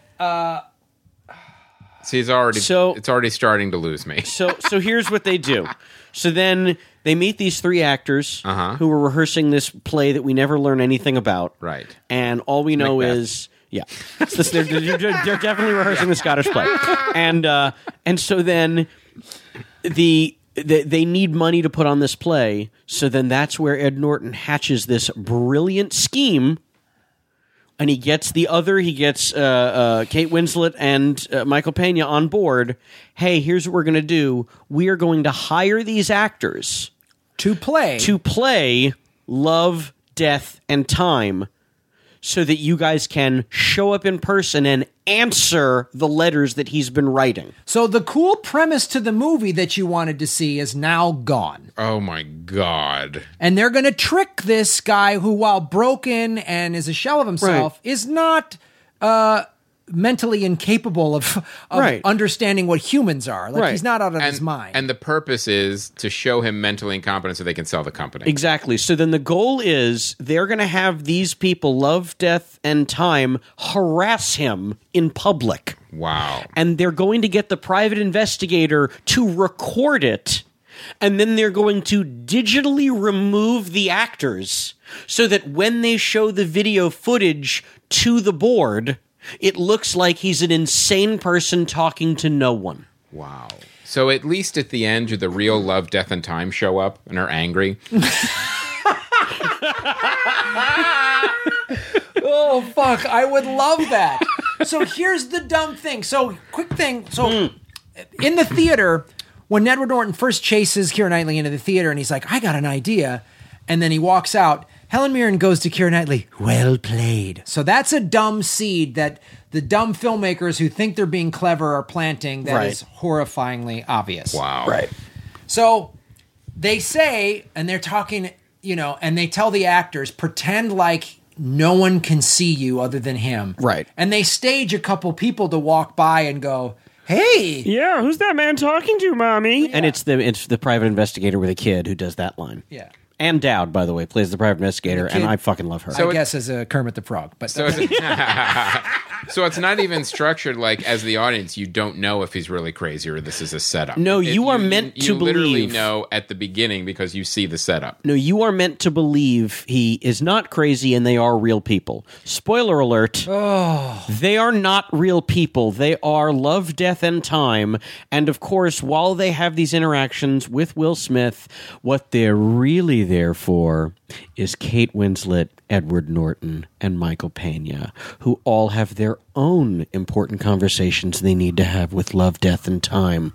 See, it's already starting to lose me. So here's what they do. So then they meet these three actors who are rehearsing this play that we never learn anything about. Right. And all we know Macbeth. is, yeah, they're definitely rehearsing the Scottish play. And so then they need money to put on this play. So then that's where Ed Norton hatches this brilliant scheme. And he gets Kate Winslet and Michael Pena on board. Hey, here's what we're going to do. We are going to hire these actors to play. to play Love, Death, and Time so that you guys can show up in person and answer the letters that he's been writing. So the cool premise to the movie that you wanted to see is now gone. Oh my God. And they're going to trick this guy who, while broken and is a shell of himself, is not mentally incapable of understanding what humans are. Like, he's not out of his mind. And the purpose is to show him mentally incompetent so they can sell the company. Exactly. So then the goal is they're going to have these people, Love, Death, and Time, harass him in public. Wow. And they're going to get the private investigator to record it, and then they're going to digitally remove the actors so that when they show the video footage to the board, it looks like he's an insane person talking to no one. Wow. So at least at the end, do the real Love, Death, and Time show up and are angry? Oh, fuck. I would love that. So here's the dumb thing. So, quick thing. So, in the theater, when Edward Norton first chases Keira Knightley into the theater and he's like, I got an idea. And then he walks out, Helen Mirren goes to Keira Knightley, well played. So that's a dumb seed that the dumb filmmakers who think they're being clever are planting that is horrifyingly obvious. Wow. Right. So they say, and they're talking, and they tell the actors, pretend like no one can see you other than him. Right. And they stage a couple people to walk by and go, hey. Yeah, who's that man talking to, Mommy? Yeah. And it's the private investigator with a kid who does that line. Yeah. Ann Dowd, by the way, plays the private investigator, and I fucking love her. So I guess as a Kermit the Frog. But so it's not even structured like, as the audience, you don't know if he's really crazy or this is a setup. No, you are meant to believe. You literally know at the beginning because you see the setup. No, you are meant to believe he is not crazy and they are real people. Spoiler alert. Oh. They are not real people. They are Love, Death, and Time. And of course, while they have these interactions with Will Smith, what they're really there for is Kate Winslet, Edward Norton, and Michael Pena, who all have their own important conversations they need to have with Love, Death, and Time.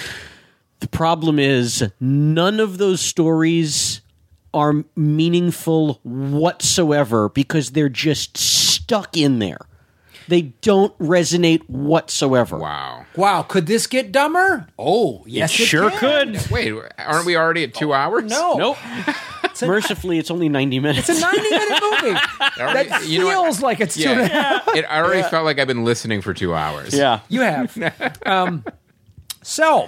The problem is none of those stories are meaningful whatsoever because they're just stuck in there. They don't resonate whatsoever. Wow. Could this get dumber? Oh, yes, it sure can. could. Wait, aren't we already at 2 hours? No. Nope. Mercifully, it's only 90 minutes. It's a 90-minute movie. That feels like it's 2.5. It already felt like I've been listening for 2 hours. Yeah. You have. So,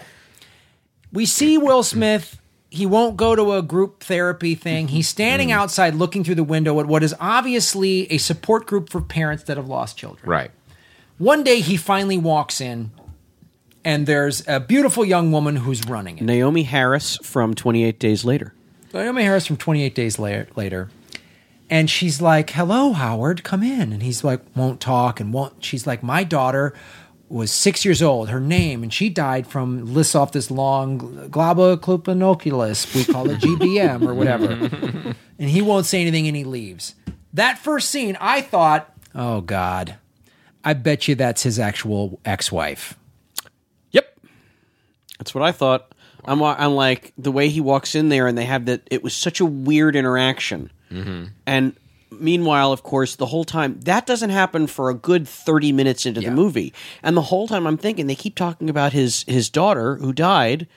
we see Will Smith. He won't go to a group therapy thing. He's standing outside looking through the window at what is obviously a support group for parents that have lost children. Right. One day, he finally walks in, and there's a beautiful young woman who's running it. Naomi Harris from 28 Days Later. Naomi Harris from 28 Days Later. And she's like, hello, Howard, come in. And he's like, won't talk and won't. She's like, my daughter was 6 years old, her name, and she died from, lists off this long globoclopinoculus, we call it GBM or whatever. And he won't say anything and he leaves. That first scene, I thought, oh God, I bet you that's his actual ex-wife. Yep. That's what I thought. I'm like, the way he walks in there and they have that, it was such a weird interaction. Mm-hmm. And meanwhile, of course, the whole time, that doesn't happen for a good 30 minutes into the movie. And the whole time I'm thinking, they keep talking about his daughter who died.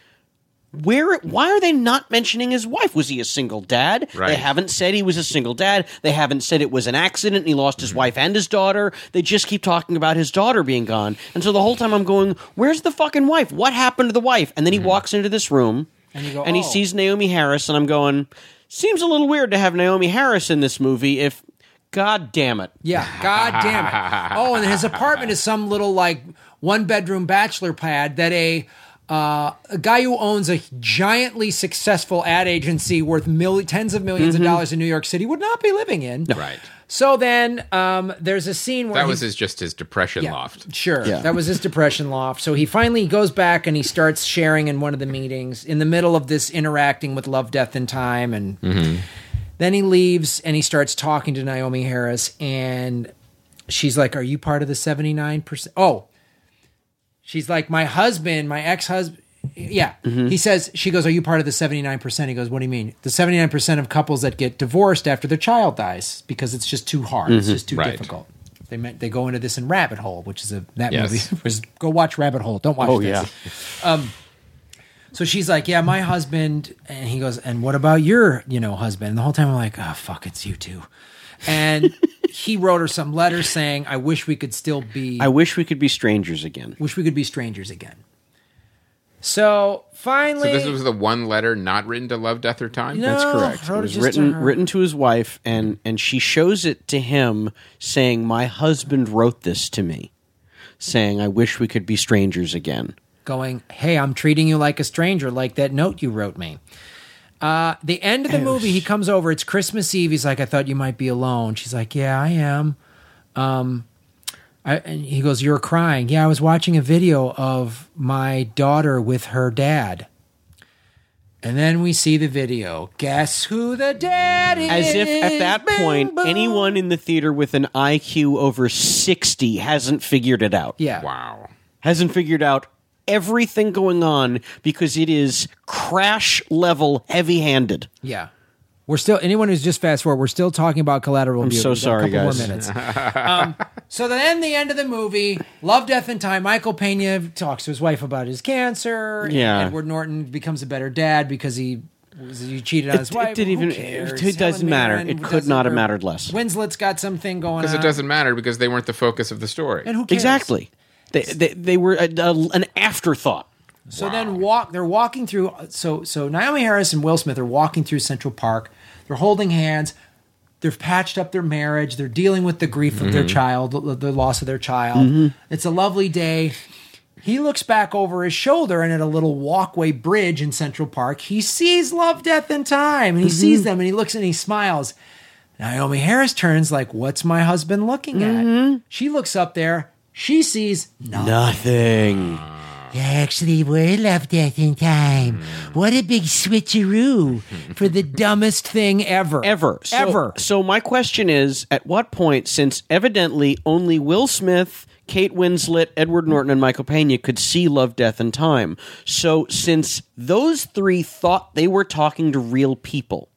Why are they not mentioning his wife? Was he a single dad? Right. They haven't said he was a single dad. They haven't said it was an accident and he lost his wife and his daughter. They just keep talking about his daughter being gone. And so the whole time I'm going, where's the fucking wife? What happened to the wife? And then he walks into this room and he sees Naomi Harris and I'm going, seems a little weird to have Naomi Harris in this movie if, God damn it. Yeah, God damn it. Oh, and his apartment is some little like one-bedroom bachelor pad that a guy who owns a giantly successful ad agency worth tens of millions of dollars in New York City would not be living in. No. Right. So then there's a scene where that was just his depression loft. Sure. Yeah. That was his depression loft. So he finally goes back and he starts sharing in one of the meetings in the middle of this interacting with Love, Death, and Time. And then he leaves and he starts talking to Naomi Harris. And she's like, are you part of the 79%? Oh, she's like, my husband, my ex-husband, Yeah. He says, she goes, are you part of the 79%? He goes, what do you mean? The 79% of couples that get divorced after their child dies because it's just too hard. It's just too difficult. They go into this in Rabbit Hole, which is that movie. Go watch Rabbit Hole. Don't watch this. Yeah. So she's like, yeah, my husband. And he goes, and what about your, husband? And the whole time I'm like, oh, fuck, it's you two. And he wrote her some letters saying, I wish we could still be. I wish we could be strangers again. Wish we could be strangers again. So finally. So this was the one letter not written to Love, Death, or Time? No, That's correct. It was written to his wife, and she shows it to him saying, my husband wrote this to me, saying, I wish we could be strangers again. Going, hey, I'm treating you like a stranger, like that note you wrote me. The end of the movie, he comes over. It's Christmas Eve. He's like, I thought you might be alone. She's like, yeah, I am. And he goes, you're crying. Yeah, I was watching a video of my daughter with her dad. And then we see the video. Guess who the dad is? As if at that point, anyone in the theater with an IQ over 60 hasn't figured it out. Yeah. Wow. Hasn't figured out everything going on because it is crash level heavy-handed. Yeah. We're still, anyone who's just fast forward, we're still talking about Collateral Beauty. So sorry, guys. A couple more minutes. So then the end of the movie, Love, Death, and Time, Michael Pena talks to his wife about his cancer. Yeah. And Edward Norton becomes a better dad because he cheated on his wife. It didn't even. It doesn't matter. It could not have mattered less. Winslet's got something going on. Because it doesn't matter because they weren't the focus of the story. And who cares? Exactly. They were an afterthought. So then they're walking through. So Naomi Harris and Will Smith are walking through Central Park. They're holding hands. They've patched up their marriage. They're dealing with the grief of their child, the loss of their child. It's a lovely day. He looks back over his shoulder, and at a little walkway bridge in Central Park, he sees Love, Death, and Time. And he sees them, and he looks and he smiles. Naomi Harris turns like, what's my husband looking at? She looks up there. She sees nothing. Actually, we're Love, Death, and Time. What a big switcheroo for the dumbest thing ever. Ever. So my question is, at what point, since evidently only Will Smith, Kate Winslet, Edward Norton, and Michael Pena could see Love, Death, and Time, so since those three thought they were talking to real people,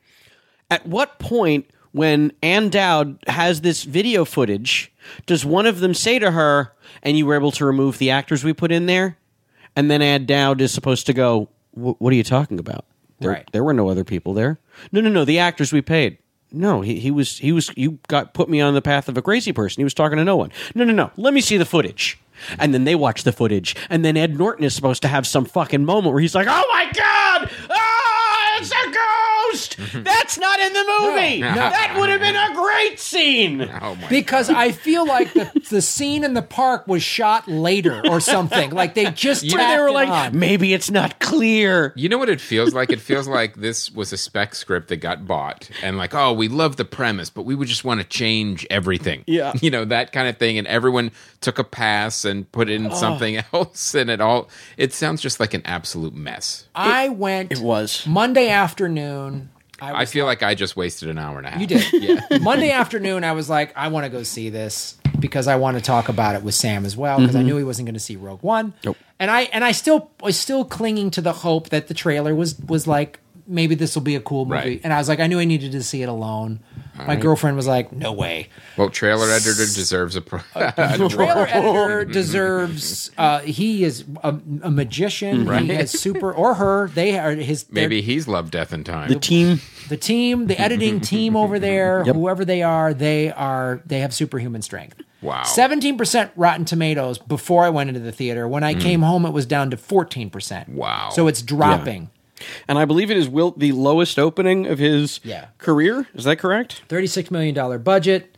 at what point, when Ann Dowd has this video footage, does one of them say to her, and you were able to remove the actors we put in there? And then Ann Dowd is supposed to go, what are you talking about? There were no other people there. No, the actors we paid. No, he was, you put me on the path of a crazy person. He was talking to no one. No, let me see the footage. And then they watch the footage, and then Ed Norton is supposed to have some fucking moment where he's like, oh my God! It's a ghost! That's not in the movie! No. That would have been a great scene! Oh my because God. I feel like the scene in the park was shot later or something. Like they just they were like, on. Maybe it's not clear. You know what it feels like? It feels like this was a spec script that got bought, and like, oh, we love the premise, but we would just want to change everything. Yeah. That kind of thing, and everyone took a pass and put in something else, and it sounds just like an absolute mess. It was Monday afternoon. I feel like I just wasted an hour and a half. You did. Yeah. Monday afternoon, I was like, I want to go see this because I want to talk about it with Sam as well because I knew he wasn't going to see Rogue One. Nope. And I was still clinging to the hope that the trailer was like, maybe this will be a cool movie. Right. And I was like, I knew I needed to see it alone. My girlfriend was like, no way. Well, trailer editor deserves a Trailer editor deserves. He is a magician. Right. He has super or her. They are his. Maybe he's Love, Death, and Time. the team. The editing team over there, whoever they are, they have superhuman strength. Wow. 17% Rotten Tomatoes before I went into the theater. When I came home, it was down to 14%. Wow. So it's dropping. And I believe it is the lowest opening of his career. Is that correct? $36 million budget.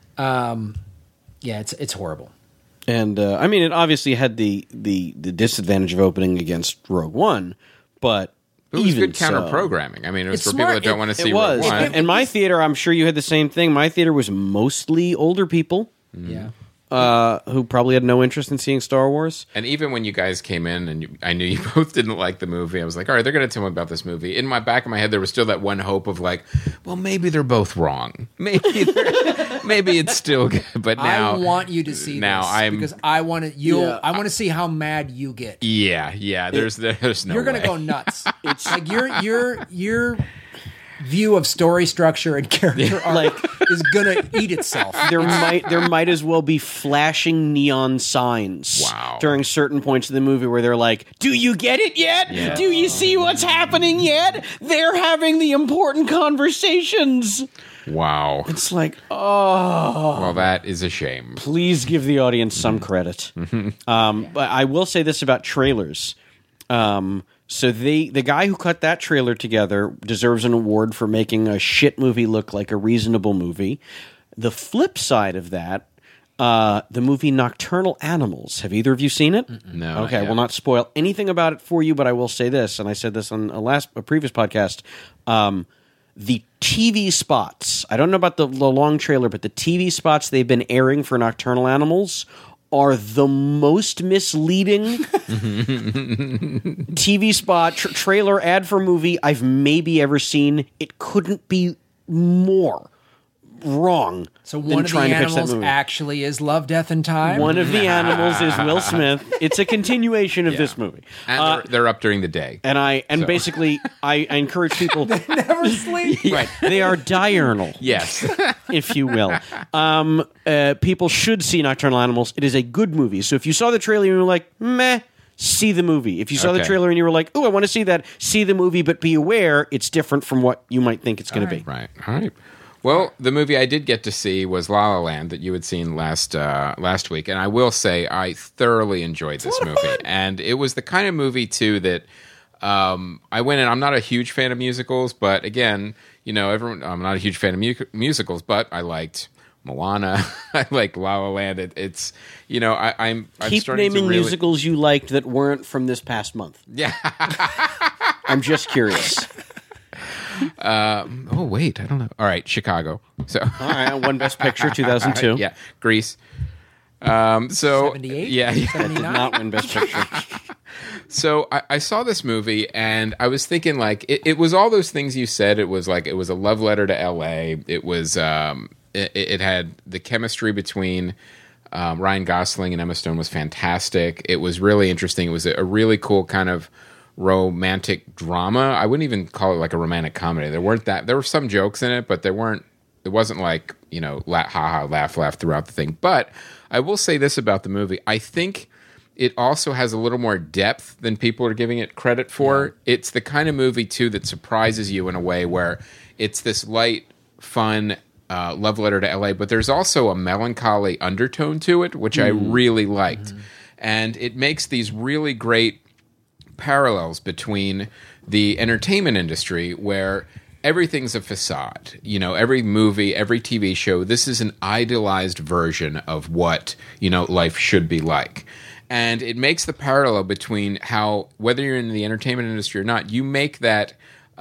It's horrible. And I mean, it obviously had the disadvantage of opening against Rogue One, but it was even good counter programming. I mean, it was It's for people smart. that don't want to see It was. Rogue One. In my theater, I'm sure you had the same thing. My theater was mostly older people. Yeah. who probably had no interest in seeing Star Wars. And even when you guys came in and I knew you both didn't like the movie, I was like, all right, they're going to tell me about this movie. In my back of my head, there was still that one hope of like, well, maybe they're both wrong. Maybe it's still good. But now I want you to see this because I want to. I want to see how mad you get. Yeah. There's no. You're going to go nuts. It's like your view of story structure and character arc is gonna eat itself. There might as well be flashing neon signs during certain points of the movie where they're like, "Do you get it yet? Yeah. Do you see what's happening yet? They're having the important conversations." Wow. It's like, oh. Well, that is a shame. Please give the audience some credit. But I will say this about trailers. So the guy who cut that trailer together deserves an award for making a shit movie look like a reasonable movie. The flip side of that, the movie Nocturnal Animals. Have either of you seen it? No. Okay, I will not spoil anything about it for you, but I will say this, and I said this on a previous podcast. The TV spots, I don't know about the long trailer, but the TV spots they've been airing for Nocturnal Animals are the most misleading TV spot, trailer, ad for movie I've maybe ever seen. It couldn't be more wrong. So one of the animals actually is Love, Death, and Time? One of the animals is Will Smith. It's a continuation of this movie. And they're up during the day. And basically, I encourage people... They never sleep. Right. They are diurnal. Yes. If you will. People should see Nocturnal Animals. It is a good movie. So if you saw the trailer and you were like, meh, see the movie. If you saw the trailer and you were like, oh, I want to see that, see the movie, but be aware it's different from what you might think it's going to be. Right. All right. Well, the movie I did get to see was La La Land that you had seen last week, and I will say I thoroughly enjoyed this movie. And it was the kind of movie too that I went in. I'm not a huge fan of musicals, but again, I'm not a huge fan of musicals, but I liked Moana. I like La La Land. It's I'm keep starting naming to really... musicals you liked that weren't from this past month. Yeah, I'm just curious. Oh wait, I don't know. All right, Chicago. So all right, one Best Picture, 2002. Yeah, Grease. So 78? Yeah, 79? Did not win Best Picture. So I saw this movie and I was thinking like it was all those things you said. It was like it was a love letter to L.A. It was it had the chemistry between Ryan Gosling and Emma Stone was fantastic. It was really interesting. It was a really cool kind of romantic drama. I wouldn't even call it like a romantic comedy. There were some jokes in it, but it wasn't like, laugh throughout the thing. But I will say this about the movie. I think it also has a little more depth than people are giving it credit for. Yeah. It's the kind of movie too that surprises you in a way where it's this light, fun love letter to LA, but there's also a melancholy undertone to it, which I really liked. And it makes these really great parallels between the entertainment industry where everything's a facade. Every movie, every TV show, this is an idealized version of what, life should be like. And it makes the parallel between how, whether you're in the entertainment industry or not, you make that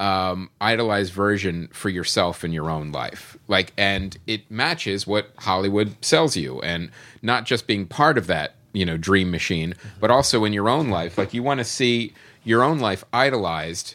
idolized version for yourself in your own life. And it matches what Hollywood sells you, and not just being part of that dream machine, but also in your own life. Like, you want to see your own life idolized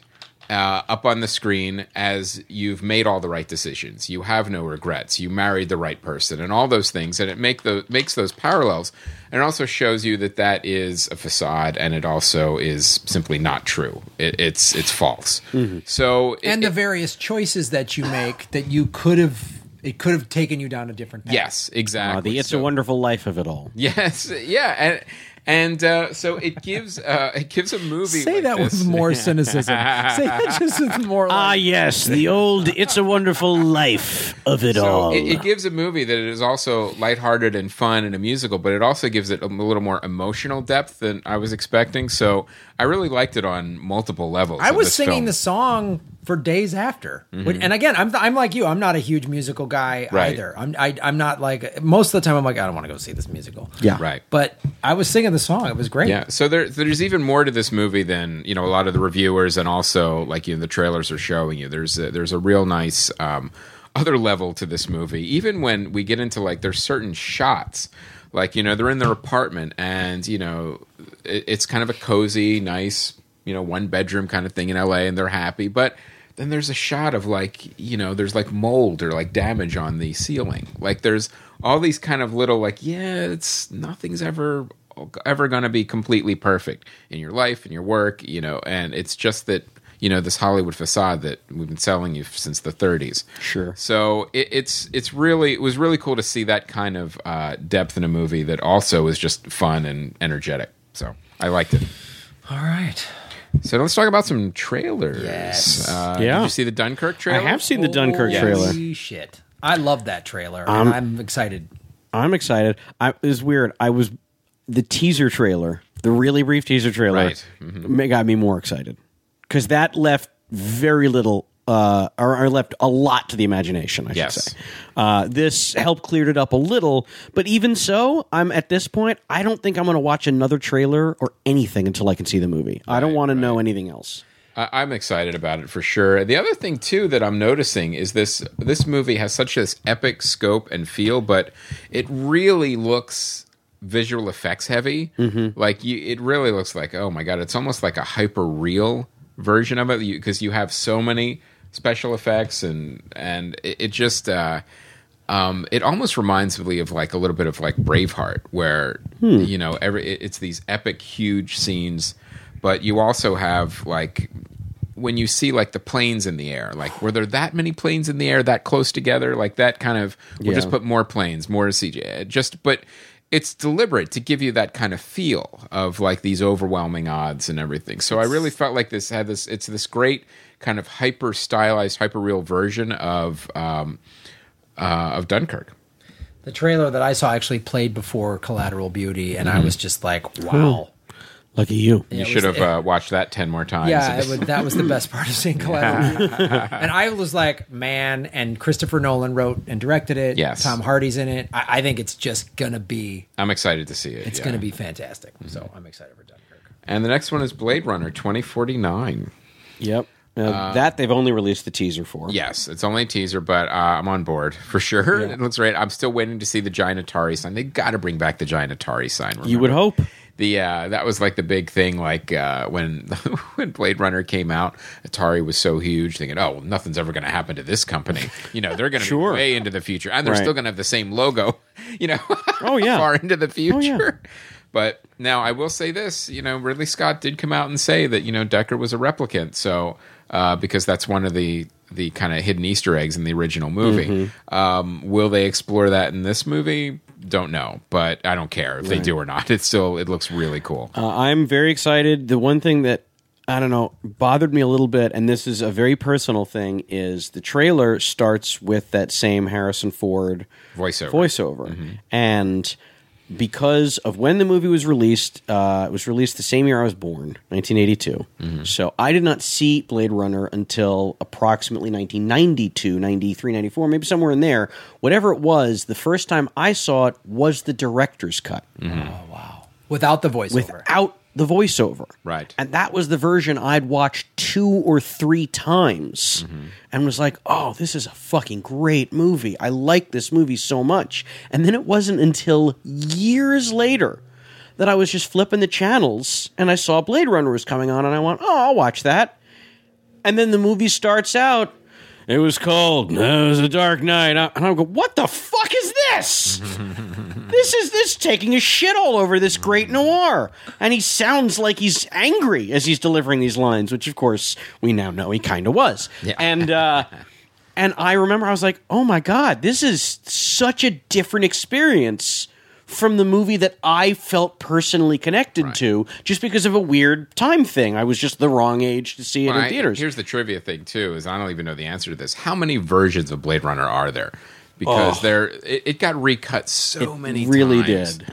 up on the screen as you've made all the right decisions. You have no regrets. You married the right person and all those things. And it makes those parallels. And it also shows you that is a facade, and it also is simply not true. It's false. Mm-hmm. So the various choices that you make that you could have... It could have taken you down a different path. Yes, exactly. The It's a Wonderful Life of it all. Yes, yeah, and so it gives a movie. Say like that this. with more cynicism. Say that just with more. Yes, the old It's a Wonderful Life of it all. It gives a movie that is also lighthearted and fun and a musical, but it also gives it a little more emotional depth than I was expecting. So I really liked it on multiple levels. I was singing the song for days after. Mm-hmm. And again, I'm like you. I'm not a huge musical guy either. I'm not like, most of the time I'm like, I don't want to go see this musical. Yeah. Right. But I was singing the song. It was great. Yeah. So there's even more to this movie than, a lot of the reviewers and also like, the trailers are showing you. There's a real nice other level to this movie. Even when we get into like, there's certain shots. Like, they're in their apartment, and it's kind of a cozy, nice, one bedroom kind of thing in LA, and they're happy. But then there's a shot of like, there's like mold or like damage on the ceiling. Like there's all these kind of little like, nothing's ever going to be completely perfect in your life, in your work, and it's just that, this Hollywood facade that we've been selling you since the 30s. Sure. So it was really cool to see that kind of depth in a movie that also was just fun and energetic. So I liked it. All right. So let's talk about some trailers. Yes. Did you see the Dunkirk trailer? I have seen the Dunkirk trailer. Holy shit. I love that trailer, and I'm excited. I'm excited. It was weird. The teaser trailer, the really brief teaser trailer, Right. Mm-hmm. got me more excited. Because that left very little, or left a lot to the imagination, I should say. This helped cleared it up a little, but even so, I'm at this point, I don't think I'm going to watch another trailer or anything until I can see the movie. I don't want to know anything else. I'm excited about it for sure. The other thing too that I'm noticing is this movie has such this epic scope and feel, but it really looks visual effects heavy. Mm-hmm. Like it really looks like, oh my god, it's almost like a hyper real version of it because you have so many special effects and it just it almost reminds me of like a little bit of like Braveheart, where it's these epic huge scenes, but you also have like when you see like the planes in the air, like were there that many planes in the air that close together, like that kind of we'll just put more planes, more CGI, but it's deliberate to give you that kind of feel of like these overwhelming odds and everything. So I really felt like it's this great kind of hyper stylized, hyper real version of Dunkirk. The trailer that I saw actually played before Collateral Beauty, and I was just like, wow. Lucky you. You should have watched that 10 more times. Yeah, that was the best part of seeing Collateral Beauty. And I was like, man, and Christopher Nolan wrote and directed it. Yes. Tom Hardy's in it. I think it's just going to be... I'm excited to see it. It's going to be fantastic. So I'm excited for Dunkirk. And the next one is Blade Runner 2049. Yep. That they've only released the teaser for. Yes, it's only a teaser, but I'm on board for sure. Yeah. It looks great. I'm still waiting to see the giant Atari sign. They got to bring back the giant Atari sign. Remember? You would hope. That was like the big thing, like when Blade Runner came out, Atari was so huge, thinking, oh, well, nothing's ever going to happen to this company. They're going to be way into the future, and they're still going to have the same logo, oh, yeah. far into the future. Oh, yeah. But now I will say this, Ridley Scott did come out and say that, Deckard was a replicant, so because that's one of the kind of hidden Easter eggs in the original movie. Mm-hmm. Will they explore that in this movie? Don't know, but I don't care if they do or not. It looks really cool. I'm very excited. The one thing that, I don't know, bothered me a little bit, and this is a very personal thing, is the trailer starts with that same Harrison Ford voiceover. Mm-hmm. And because of when the movie was released, it was released the same year I was born, 1982. Mm-hmm. So I did not see Blade Runner until approximately 1992, 93, 94, maybe somewhere in there. Whatever it was, the first time I saw it was the director's cut. Mm-hmm. Oh, wow. Without the voiceover. Without the voiceover. Right. And that was the version I'd watched 2 or 3 times and was like, oh, this is a fucking great movie. I like this movie so much. And then it wasn't until years later that I was just flipping the channels and I saw Blade Runner was coming on and I went, oh, I'll watch that. And then the movie starts out, it was cold, it was a dark night. And I go, what the fuck is this? This is taking a shit all over this great noir. And he sounds like he's angry as he's delivering these lines, which, of course, we now know he kind of was. Yeah. And I remember I was like, oh, my God, this is such a different experience from the movie that I felt personally connected to just because of a weird time thing. I was just the wrong age to see it in theaters. Here's the trivia thing, too, is I don't even know the answer to this. How many versions of Blade Runner are there? Because it got recut so many times. It really did.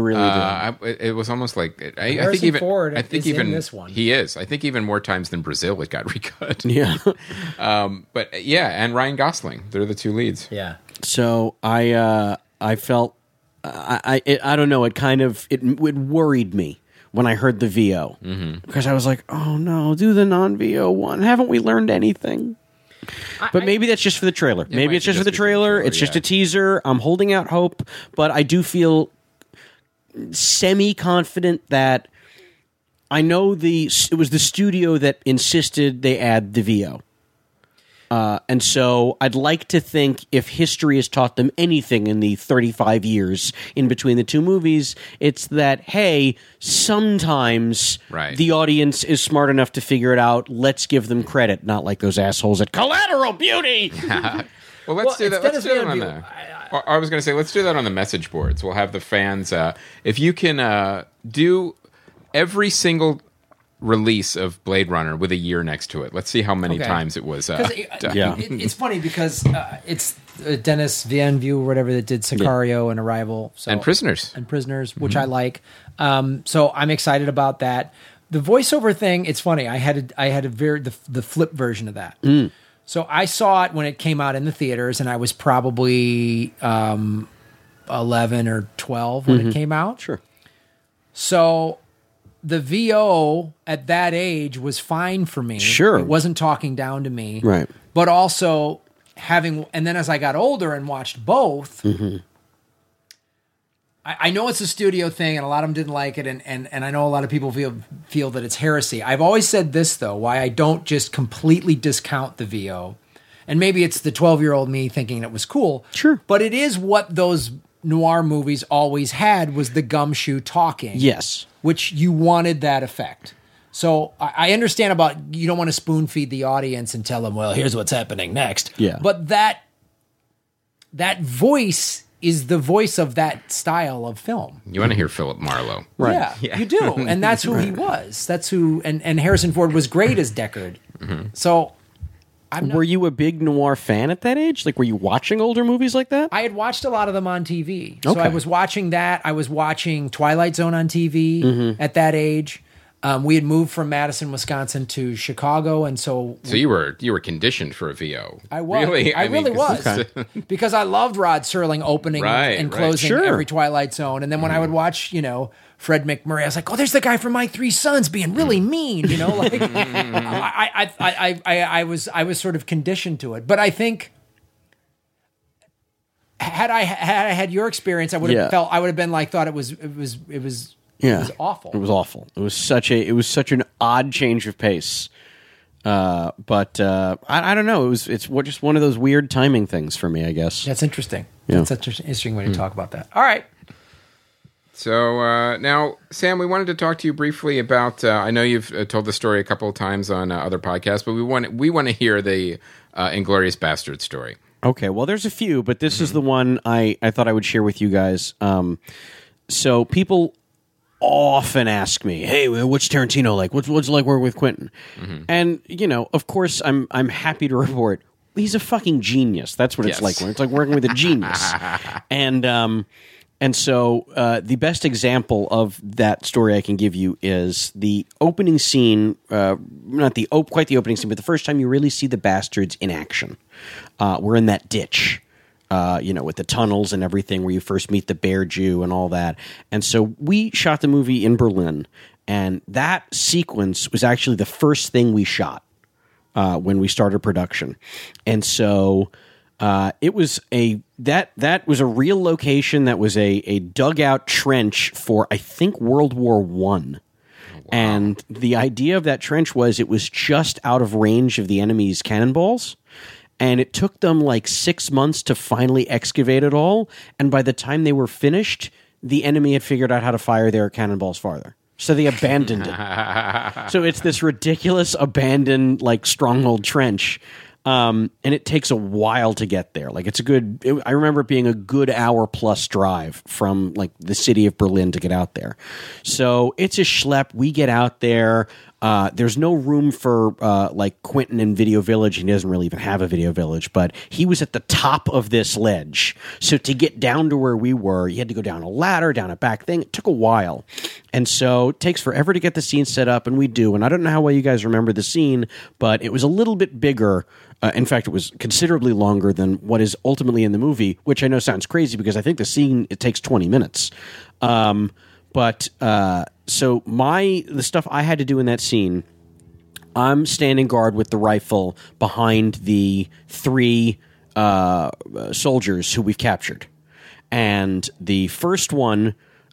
It was almost like I think even Ford in this one. He is. I think even more times than Brazil it got recut. Yeah. But yeah, and Ryan Gosling. They're the 2 leads. Yeah. So I felt I don't know. It kind of it worried me when I heard the VO because I was like, oh no, do the non-VO one. Haven't we learned anything? But maybe that's just for the trailer. Maybe it's just for the trailer. It's just a teaser. I'm holding out hope, but I do feel semi-confident that I know it was the studio that insisted they add the VO. And so I'd like to think if history has taught them anything in the 35 years in between the two movies, it's that, hey, sometimes the audience is smart enough to figure it out. Let's give them credit, not like those assholes at Collateral Beauty. Well, let's do that. Let's do that on the... I was going to say, let's do that on the message boards. We'll have the fans... if you can do every single release of Blade Runner with a year next to it. Let's see how many times it was. It's funny because it's Dennis Villeneuve or whatever that did Sicario and Arrival, and Prisoners, which I like. So I'm excited about that. The voiceover thing, it's funny. I had the flip version of that. So I saw it when it came out in the theaters, and I was probably 11 or 12 when it came out. Sure. So the VO at that age was fine for me. Sure. It wasn't talking down to me. Right. But also and then as I got older and watched both, I know it's a studio thing and a lot of them didn't like it. And I know a lot of people feel that it's heresy. I've always said this though, why I don't just completely discount the VO. And maybe it's the 12-year-old me thinking it was cool. Sure. But it is what those noir movies always had, was the gumshoe talking. Yes. Which you wanted that effect. So I understand about you don't want to spoon feed the audience and tell them, well, here's what's happening next. Yeah. But that voice is the voice of that style of film. You want to hear Philip Marlowe. Right. Yeah, you do. And that's who he was. That's who, and Harrison Ford was great as Deckard. So were you a big noir fan at that age? Like, were you watching older movies like that? I had watched a lot of them on TV. So I was watching that. I was watching Twilight Zone on TV at that age. We had moved from Madison, Wisconsin to Chicago, and so you were conditioned for a VO. I was. Really? I really was. Because I loved Rod Serling opening and closing every Twilight Zone. And then when I would watch, Fred McMurray, I was like, oh, there's the guy from My Three Sons being really mean, like I was sort of conditioned to it. But I think had I had your experience, I would have thought it was awful. It was awful. It was such an odd change of pace. But I don't know. It's just one of those weird timing things for me, I guess. That's interesting. Yeah. That's such an interesting way to talk about that. All right. So now, Sam, we wanted to talk to you briefly about. I know you've told the story a couple of times on other podcasts, but we want to hear the Inglourious Basterds story. Okay, well, there's a few, but this is the one I thought I would share with you guys. So people often ask me, "Hey, what's Tarantino like? What's it like working with Quentin?" And of course, I'm happy to report he's a fucking genius. That's what it's like. It's like working with a genius. And so the best example of that story I can give you is the opening scene, not quite the opening scene, but the first time you really see the Bastards in action. We're in that ditch, with the tunnels and everything where you first meet the Bear Jew and all that. And so we shot the movie in Berlin, and that sequence was actually the first thing we shot when we started production. And so it was that was a real location. That was a dugout trench for, I think, World War I. Wow. And the idea of that trench was it was just out of range of the enemy's cannonballs. And it took them like 6 months to finally excavate it all. And by the time they were finished, the enemy had figured out how to fire their cannonballs farther. So they abandoned it. So it's this ridiculous abandoned stronghold trench. And it takes a while to get there. I remember it being a good hour plus drive from the city of Berlin to get out there. So it's a schlep. We get out there. There's no room for Quentin in Video Village. He doesn't really even have a Video Village, but he was at the top of this ledge. So to get down to where we were, you had to go down a ladder, down a back thing. It took a while. And so it takes forever to get the scene set up, and we do. And I don't know how well you guys remember the scene, but it was a little bit bigger. In fact, it was considerably longer than what is ultimately in the movie, which I know sounds crazy because I think the scene, it takes 20 minutes. So the stuff I had to do in that scene, I'm standing guard with the rifle behind the 3 soldiers who we've captured. And the first one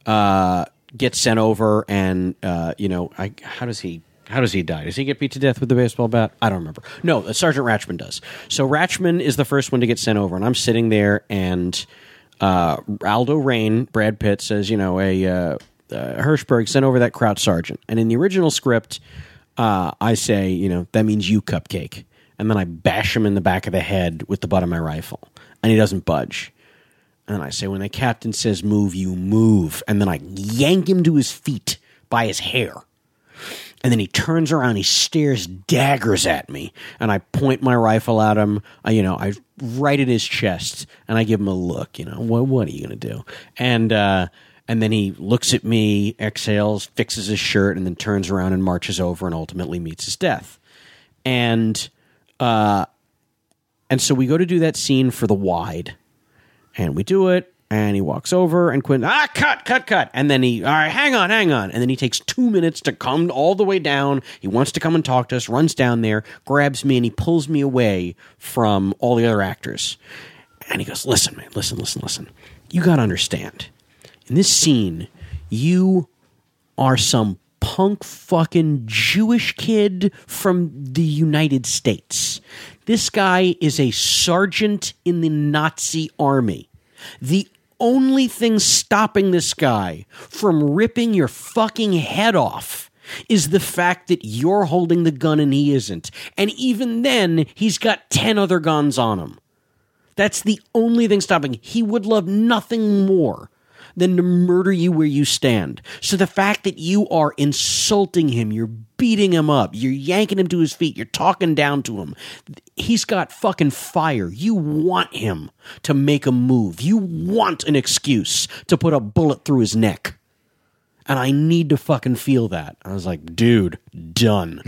gets sent over, and how does he die? Does he get beat to death with the baseball bat? I don't remember. No, Sergeant Ratchman does. So Ratchman is the first one to get sent over, and I'm sitting there, and Aldo Rain, Brad Pitt, says, Hirschberg, sent over that Kraut sergeant. And in the original script, I say, that means you, Cupcake. And then I bash him in the back of the head with the butt of my rifle, and he doesn't budge. And then I say, when the captain says move, you move. And then I yank him to his feet by his hair. And then he turns around, he stares daggers at me, and I point my rifle at him. I right at his chest, and I give him a look. What are you going to do? And then he looks at me, exhales, fixes his shirt, and then turns around and marches over, and ultimately meets his death. And so we go to do that scene for the wide, and we do it. And he walks over, and Quentin, cut. And then all right, hang on. And then he takes 2 minutes to come all the way down. He wants to come and talk to us, runs down there, grabs me, and he pulls me away from all the other actors. And he goes, listen, man, listen. You got to understand. In this scene, you are some punk fucking Jewish kid from the United States. This guy is a sergeant in the Nazi army. The only thing stopping this guy from ripping your fucking head off is the fact that you're holding the gun and he isn't. And even then, he's got 10 other guns on him. That's the only thing stopping. He would love nothing more than to murder you where you stand. So the fact that you are insulting him, you're beating him up, you're yanking him to his feet, you're talking down to him, he's got fucking fire. You want him to make a move. You want an excuse to put a bullet through his neck. And I need to fucking feel that. I was like, dude, done.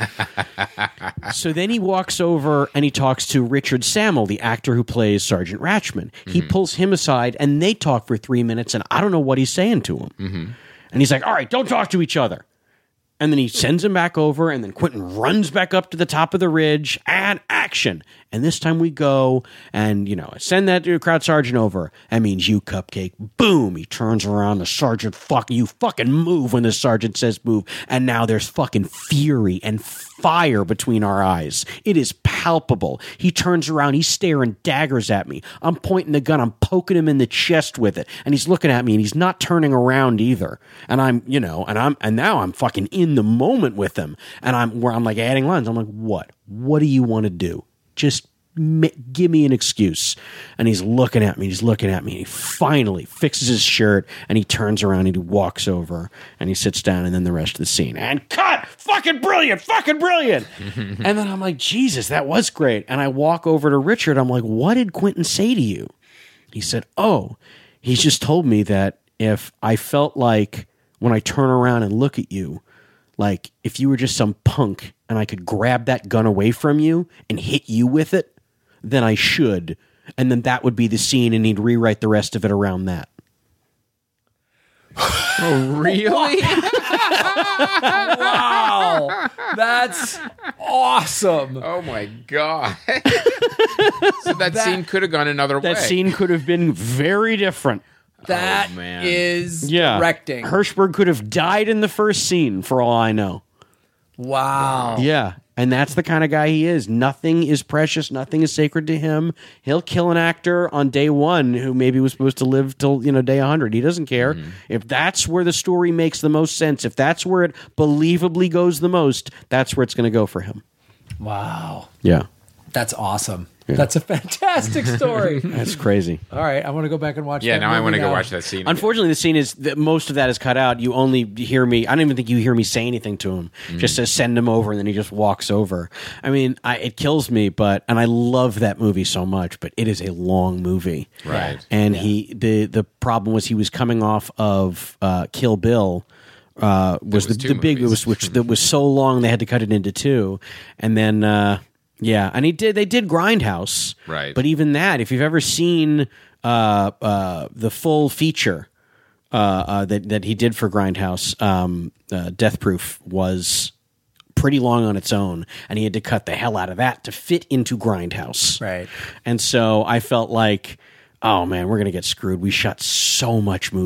So then he walks over and he talks to Richard Sammel, the actor who plays Sergeant Ratchman. He pulls him aside and they talk for 3 minutes, and I don't know what he's saying to him. And he's like, all right, don't talk to each other. And then he sends him back over, and then Quentin runs back up to the top of the ridge, and action. And this time we go, and, I send that Kraut sergeant over. That means you, Cupcake. Boom! He turns around, the sergeant, you fucking move when the sergeant says move. And now there's fucking fury and fire between our eyes. It is palpable. He turns around, he's staring daggers at me. I'm pointing the gun, I'm poking him in the chest with it. And he's looking at me, and he's not turning around either. And and now I'm fucking in the moment with him, and I'm like adding lines. I'm like, what do you want to do? Just give me an excuse. And he's looking at me, and he finally fixes his shirt, and he turns around and he walks over and he sits down, and then the rest of the scene, and cut! Fucking brilliant! And then I'm like, Jesus, that was great. And I walk over to Richard, I'm like, what did Quentin say to you? He said, he's just told me that if I felt like when I turn around and look at you, like if you were just some punk and I could grab that gun away from you and hit you with it, then I should. And then that would be the scene, and he'd rewrite the rest of it around that. Oh, really? Wow. That's awesome. Oh, my God. So that scene could have gone another way. That scene could have been very different. That is directing. Hirschberg could have died in the first scene, for all I know. Wow. Yeah, and that's the kind of guy he is. Nothing is precious. Nothing is sacred to him. He'll kill an actor on day one who maybe was supposed to live till day 100. He doesn't care. If that's where the story makes the most sense, if that's where it believably goes the most, that's where it's going to go for him. Wow. Yeah. That's awesome. Yeah. That's a fantastic story. That's crazy. All right, I want to go back and watch that. Yeah, now I want to go watch that scene. Unfortunately, the scene is that most of that is cut out. You only hear me. I don't even think you hear me say anything to him. Just to send him over, and then he just walks over. I mean, it kills me, and I love that movie so much, but it is a long movie. Right. And the problem was he was coming off of Kill Bill. Was the big that was so long they had to cut it into two, and then. Yeah, and they did Grindhouse, right? But even that, if you've ever seen the full feature that he did for Grindhouse, Death Proof was pretty long on its own, and he had to cut the hell out of that to fit into Grindhouse, right? And so I felt like, oh man, we're gonna get screwed. We shot so much movie.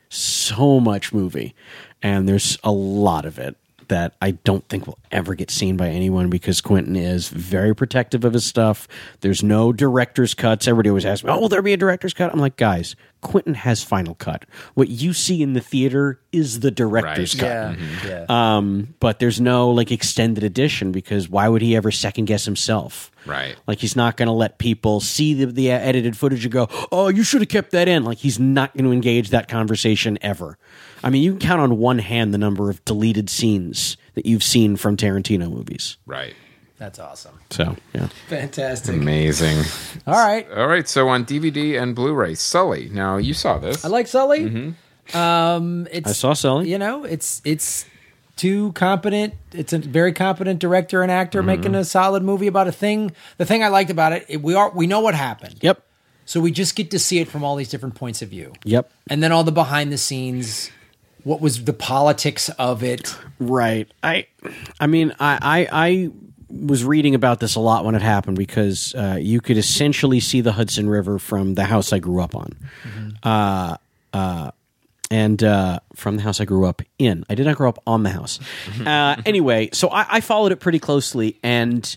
So much movie. And there's a lot of it that I don't think will ever get seen by anyone because Quentin is very protective of his stuff. There's no director's cuts. Everybody always asks me, oh, will there be a director's cut? I'm like, guys, Quentin has final cut. What you see in the theater is the director's cut. Yeah. Yeah. But there's no like extended edition because why would he ever second guess himself? Right. Like he's not going to let people see the edited footage and go, oh, you should have kept that in. Like he's not going to engage that conversation ever. I mean, you can count on one hand the number of deleted scenes that you've seen from Tarantino movies. Right. That's awesome. So, yeah. Fantastic. Amazing. All right. All right. So on DVD and Blu-ray, Sully. Now you saw this. I like Sully. Mm-hmm. I saw Sully. You know, it's too competent. It's a very competent director and actor making a solid movie about a thing. The thing I liked about it, we know what happened. Yep. So we just get to see it from all these different points of view. Yep. And then all the behind the scenes, what was the politics of it? Right. I mean, I was reading about this a lot when it happened because you could essentially see the Hudson River from the house I grew up on. And from the house I grew up in. I did not grow up on the house. Anyway, so I followed it pretty closely. And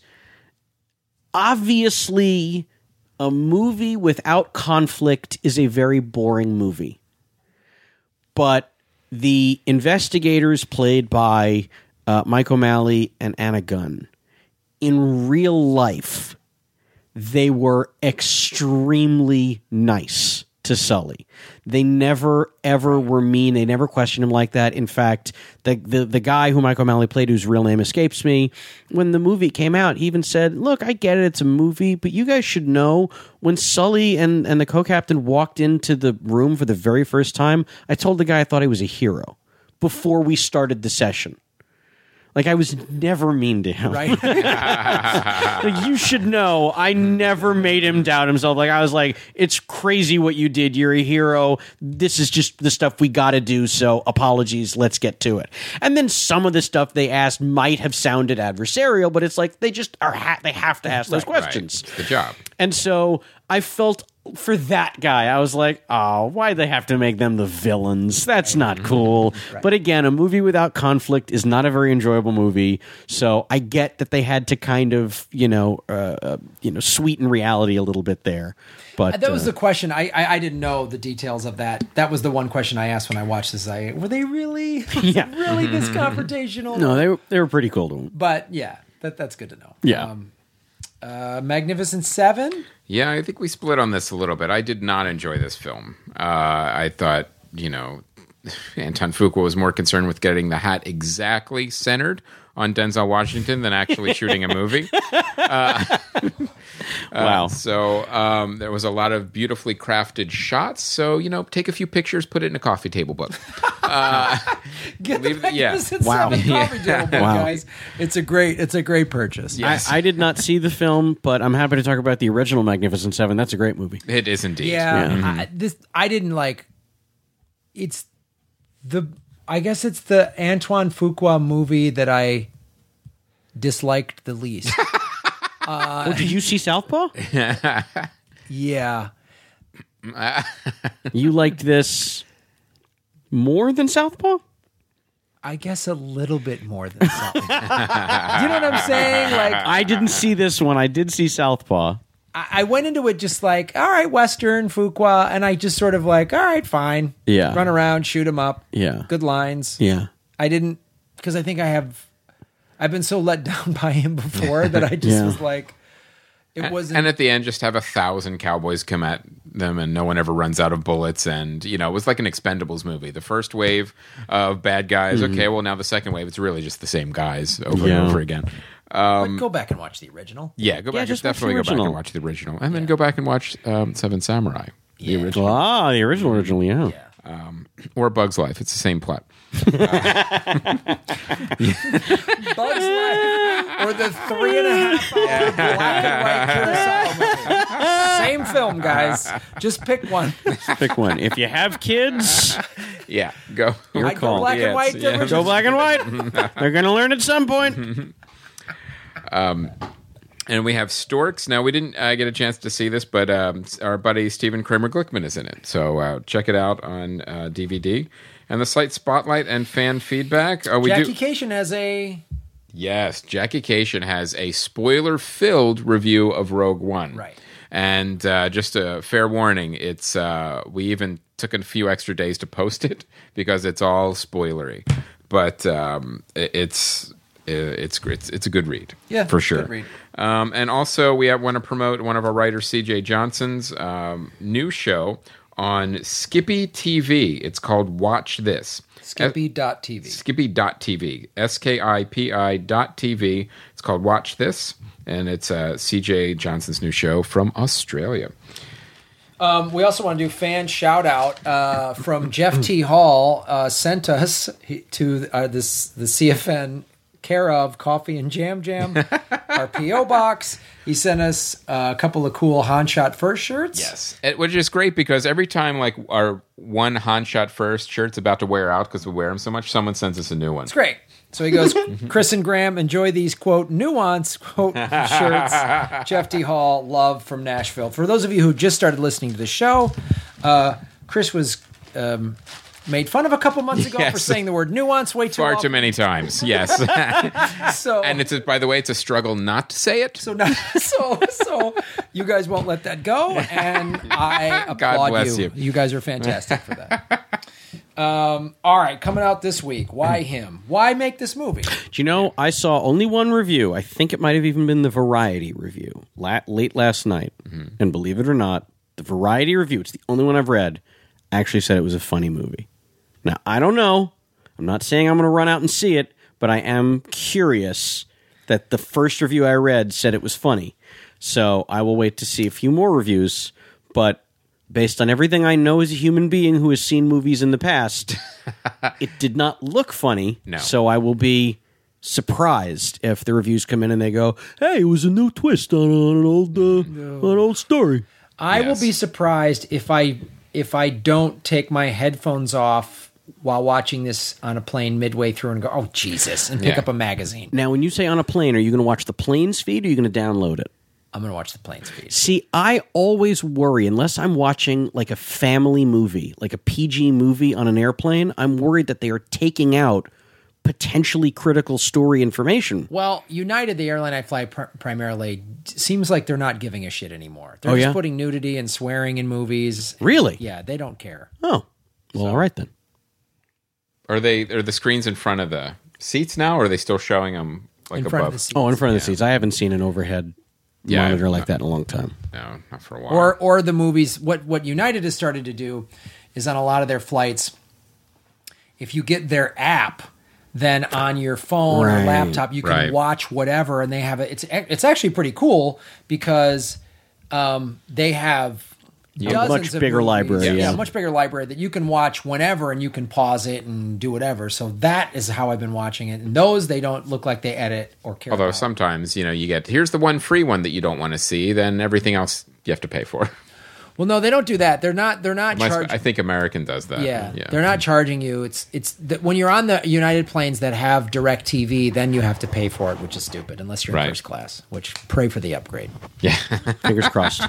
obviously, a movie without conflict is a very boring movie. But the investigators played by Mike O'Malley and Anna Gunn, in real life, they were extremely nice to Sully. They never, ever were mean. They never questioned him like that. In fact, the guy who Mike O'Malley played, whose real name escapes me, when the movie came out, he even said, look, I get it, it's a movie, but you guys should know when Sully and the co-captain walked into the room for the very first time, I told the guy I thought he was a hero before we started the session. Like, I was never mean to him. Right. Like, you should know, I never made him doubt himself. Like, I was like, it's crazy what you did. You're a hero. This is just the stuff we got to do, so apologies. Let's get to it. And then some of the stuff they asked might have sounded adversarial, but it's like they just are they have to ask those questions. Right. It's the job. And so I felt for that guy, I was like, oh, why'd they have to make them the villains? That's not cool. Right. But again, a movie without conflict is not a very enjoyable movie. So I get that they had to kind of, sweeten reality a little bit there. But that was the question. I didn't know the details of that. That was the one question I asked when I watched this. Were they really, really this confrontational? No, they were pretty cool to him. But yeah, that's good to know. Yeah. Magnificent Seven? Yeah, I think we split on this a little bit. I did not enjoy this film. I thought, Anton Fuqua was more concerned with getting the hat exactly centered on Denzel Washington than actually shooting a movie. Wow. So there was a lot of beautifully crafted shots. So, take a few pictures, put it in a coffee table book. Get the Magnificent Seven coffee table book, guys. It's a great purchase. Yes. I did not see the film, but I'm happy to talk about the original Magnificent Seven. That's a great movie. It is indeed. Yeah. I didn't like. I guess it's the Antoine Fuqua movie that I disliked the least. Did you see Southpaw? Yeah. You liked this more than Southpaw? I guess a little bit more than something. Do you know what I'm saying? Like, I didn't see this one. I did see Southpaw. I went into it just like, all right, Western, Fuqua, and I just sort of like, all right, fine. Yeah. Run around, shoot him up. Yeah. Good lines. Yeah. I didn't, because I think I've been so let down by him before that I just was like, it wasn't. And at the end, just have 1,000 cowboys come at them and no one ever runs out of bullets. And, it was like an Expendables movie. The first wave of bad guys, okay, well, now the second wave, it's really just the same guys over and over again. But go back and watch the original. Yeah, go back. just Definitely go back and watch the original. And then go back and watch Seven Samurai, the original. Ah, the original, yeah. Or Bug's Life. It's the same plot. Bug's Life or the 3.5 hour black and white Kurosawa movie. Same film, guys. Just pick one. Pick one. If you have kids, Yeah, go. I'd go black and white. go black and white. They're going to learn at some point. And we have Storks. Now, we didn't get a chance to see this, but our buddy Stephen Kramer Glickman is in it. So check it out on DVD. And the site Spotlight and fan feedback. Jackie Cation has a... Yes, Jackie Cation has a spoiler-filled review of Rogue One. Right. And just a fair warning, it's we even took a few extra days to post it because it's all spoilery. But it's a good read, for sure. Good read. And also, we want to promote one of our writers, CJ Johnson's new show on Skippy TV. It's called Watch This. Skippy.tv. Skippy.tv. SKIPI.TV. It's called Watch This, and it's CJ Johnson's new show from Australia. We also want to do fan shout out from Jeff T. Hall. Sent us to the CFN care of Coffee and Jam Jam, our P.O. box. He sent us a couple of cool Han Shot First shirts. Yes. Which is great because every time like our one Han Shot First shirt's about to wear out because we wear them so much, someone sends us a new one. It's great. So he goes, Chris and Graham, enjoy these, quote, nuance, quote, shirts. Jeff T. Hall, love from Nashville. For those of you who just started listening to the show, Chris was made fun of a couple months ago for saying the word nuance way too Far often. too many times, yes. And by the way, it's a struggle not to say it. So you guys won't let that go, and I applaud God bless you. you. You guys are fantastic for that. All right, coming out this week. Why him? Why make this movie? Do you know, I saw only one review. I think it might have even been the Variety review late last night. Mm-hmm. And believe it or not, the Variety review, it's the only one I've read, actually said it was a funny movie. Now, I don't know. I'm not saying I'm going to run out and see it, but I am curious that the first review I read said it was funny. So I will wait to see a few more reviews, but based on everything I know as a human being who has seen movies in the past, it did not look funny. No. So I will be surprised if the reviews come in and they go, "Hey, it was a new twist on an old story." I will be surprised if I don't take my headphones off while watching this on a plane midway through and go, "Oh, Jesus," and pick up a magazine. Now, when you say on a plane, are you going to watch the plane's feed or are you going to download it? I'm going to watch the plane's feed. See, I always worry, unless I'm watching like a family movie, like a PG movie on an airplane, I'm worried that they are taking out potentially critical story information. Well, United, the airline I fly primarily, seems like they're not giving a shit anymore. They're just putting nudity and swearing in movies. Really? Yeah, they don't care. Oh, well, all right then. Are the screens in front of the seats now, or are they still showing them like in above? front of the seats. Oh, in front of the seats. I haven't seen an overhead monitor like that in a long time. No, not for a while. Or the movies. What United has started to do is on a lot of their flights, if you get their app, then on your phone or laptop you can watch whatever, and they have it's actually pretty cool because they have dozens much bigger of movies. library. Yeah, much bigger library that you can watch whenever, and you can pause it and do whatever. So that is how I've been watching it. And those, they don't look like they edit or care Although about. sometimes, you get, here's the one free one that you don't want to see, then everything else you have to pay for. Well, no, they don't do that. They're not charging. I think American does that. Yeah, they're not charging you. When you're on the United planes that have direct TV, then you have to pay for it, which is stupid unless you're in first class, which pray for the upgrade. Yeah. Fingers crossed.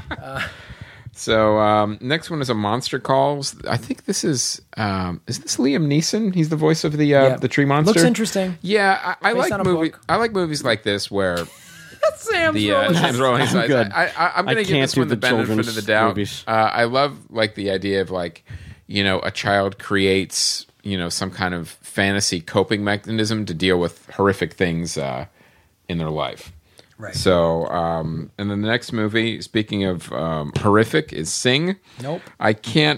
So next one is a Monster Calls. I think this is this Liam Neeson? He's the voice of the tree monster. Looks interesting. Yeah, I Based like on a movies. book. I like movies like this where Sam's Sam's rolling his eyes. good. I'm going to give can't this one do the the benefit of children's the doubt. movies. I love like the idea of like a child creates some kind of fantasy coping mechanism to deal with horrific things in their life. Right. So, and then the next movie, speaking of horrific, is Sing. Nope. I can't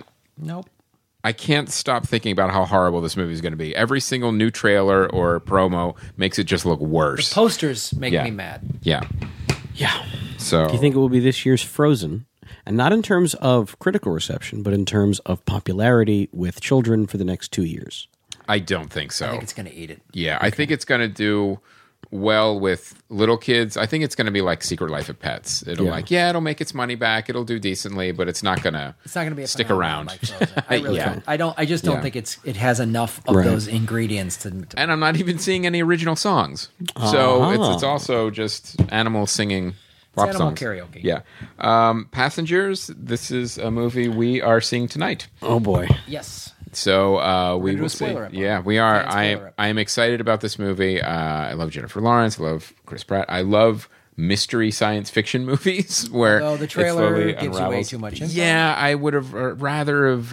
stop thinking about how horrible this movie is going to be. Every single new trailer or promo makes it just look worse. Posters make me mad. Yeah. Yeah. So, Do you think it will be this year's Frozen? And not in terms of critical reception, but in terms of popularity with children for the next 2 years? I don't think so. I think it's going to eat it. Yeah, I think it's going to do well with little kids. I think it's going to be like Secret Life of Pets. It'll it'll make its money back. It'll do decently, but it's not going to be a stick phenomenon around. like Frozen. I really don't. I just don't think it has enough of those ingredients to. And I'm not even seeing any original songs. So it's also just animals singing Pop Animal songs. karaoke. Yeah. Passengers. This is a movie we are seeing tonight. Oh boy. Yes. So we do a will see. spoiler episode. Yeah, we are. Fan spoiler I am excited about this movie. I love Jennifer Lawrence. I love Chris Pratt. I love mystery science fiction movies where Although the it trailer slowly gives you way unravels. too much info. Yeah, I would have rather have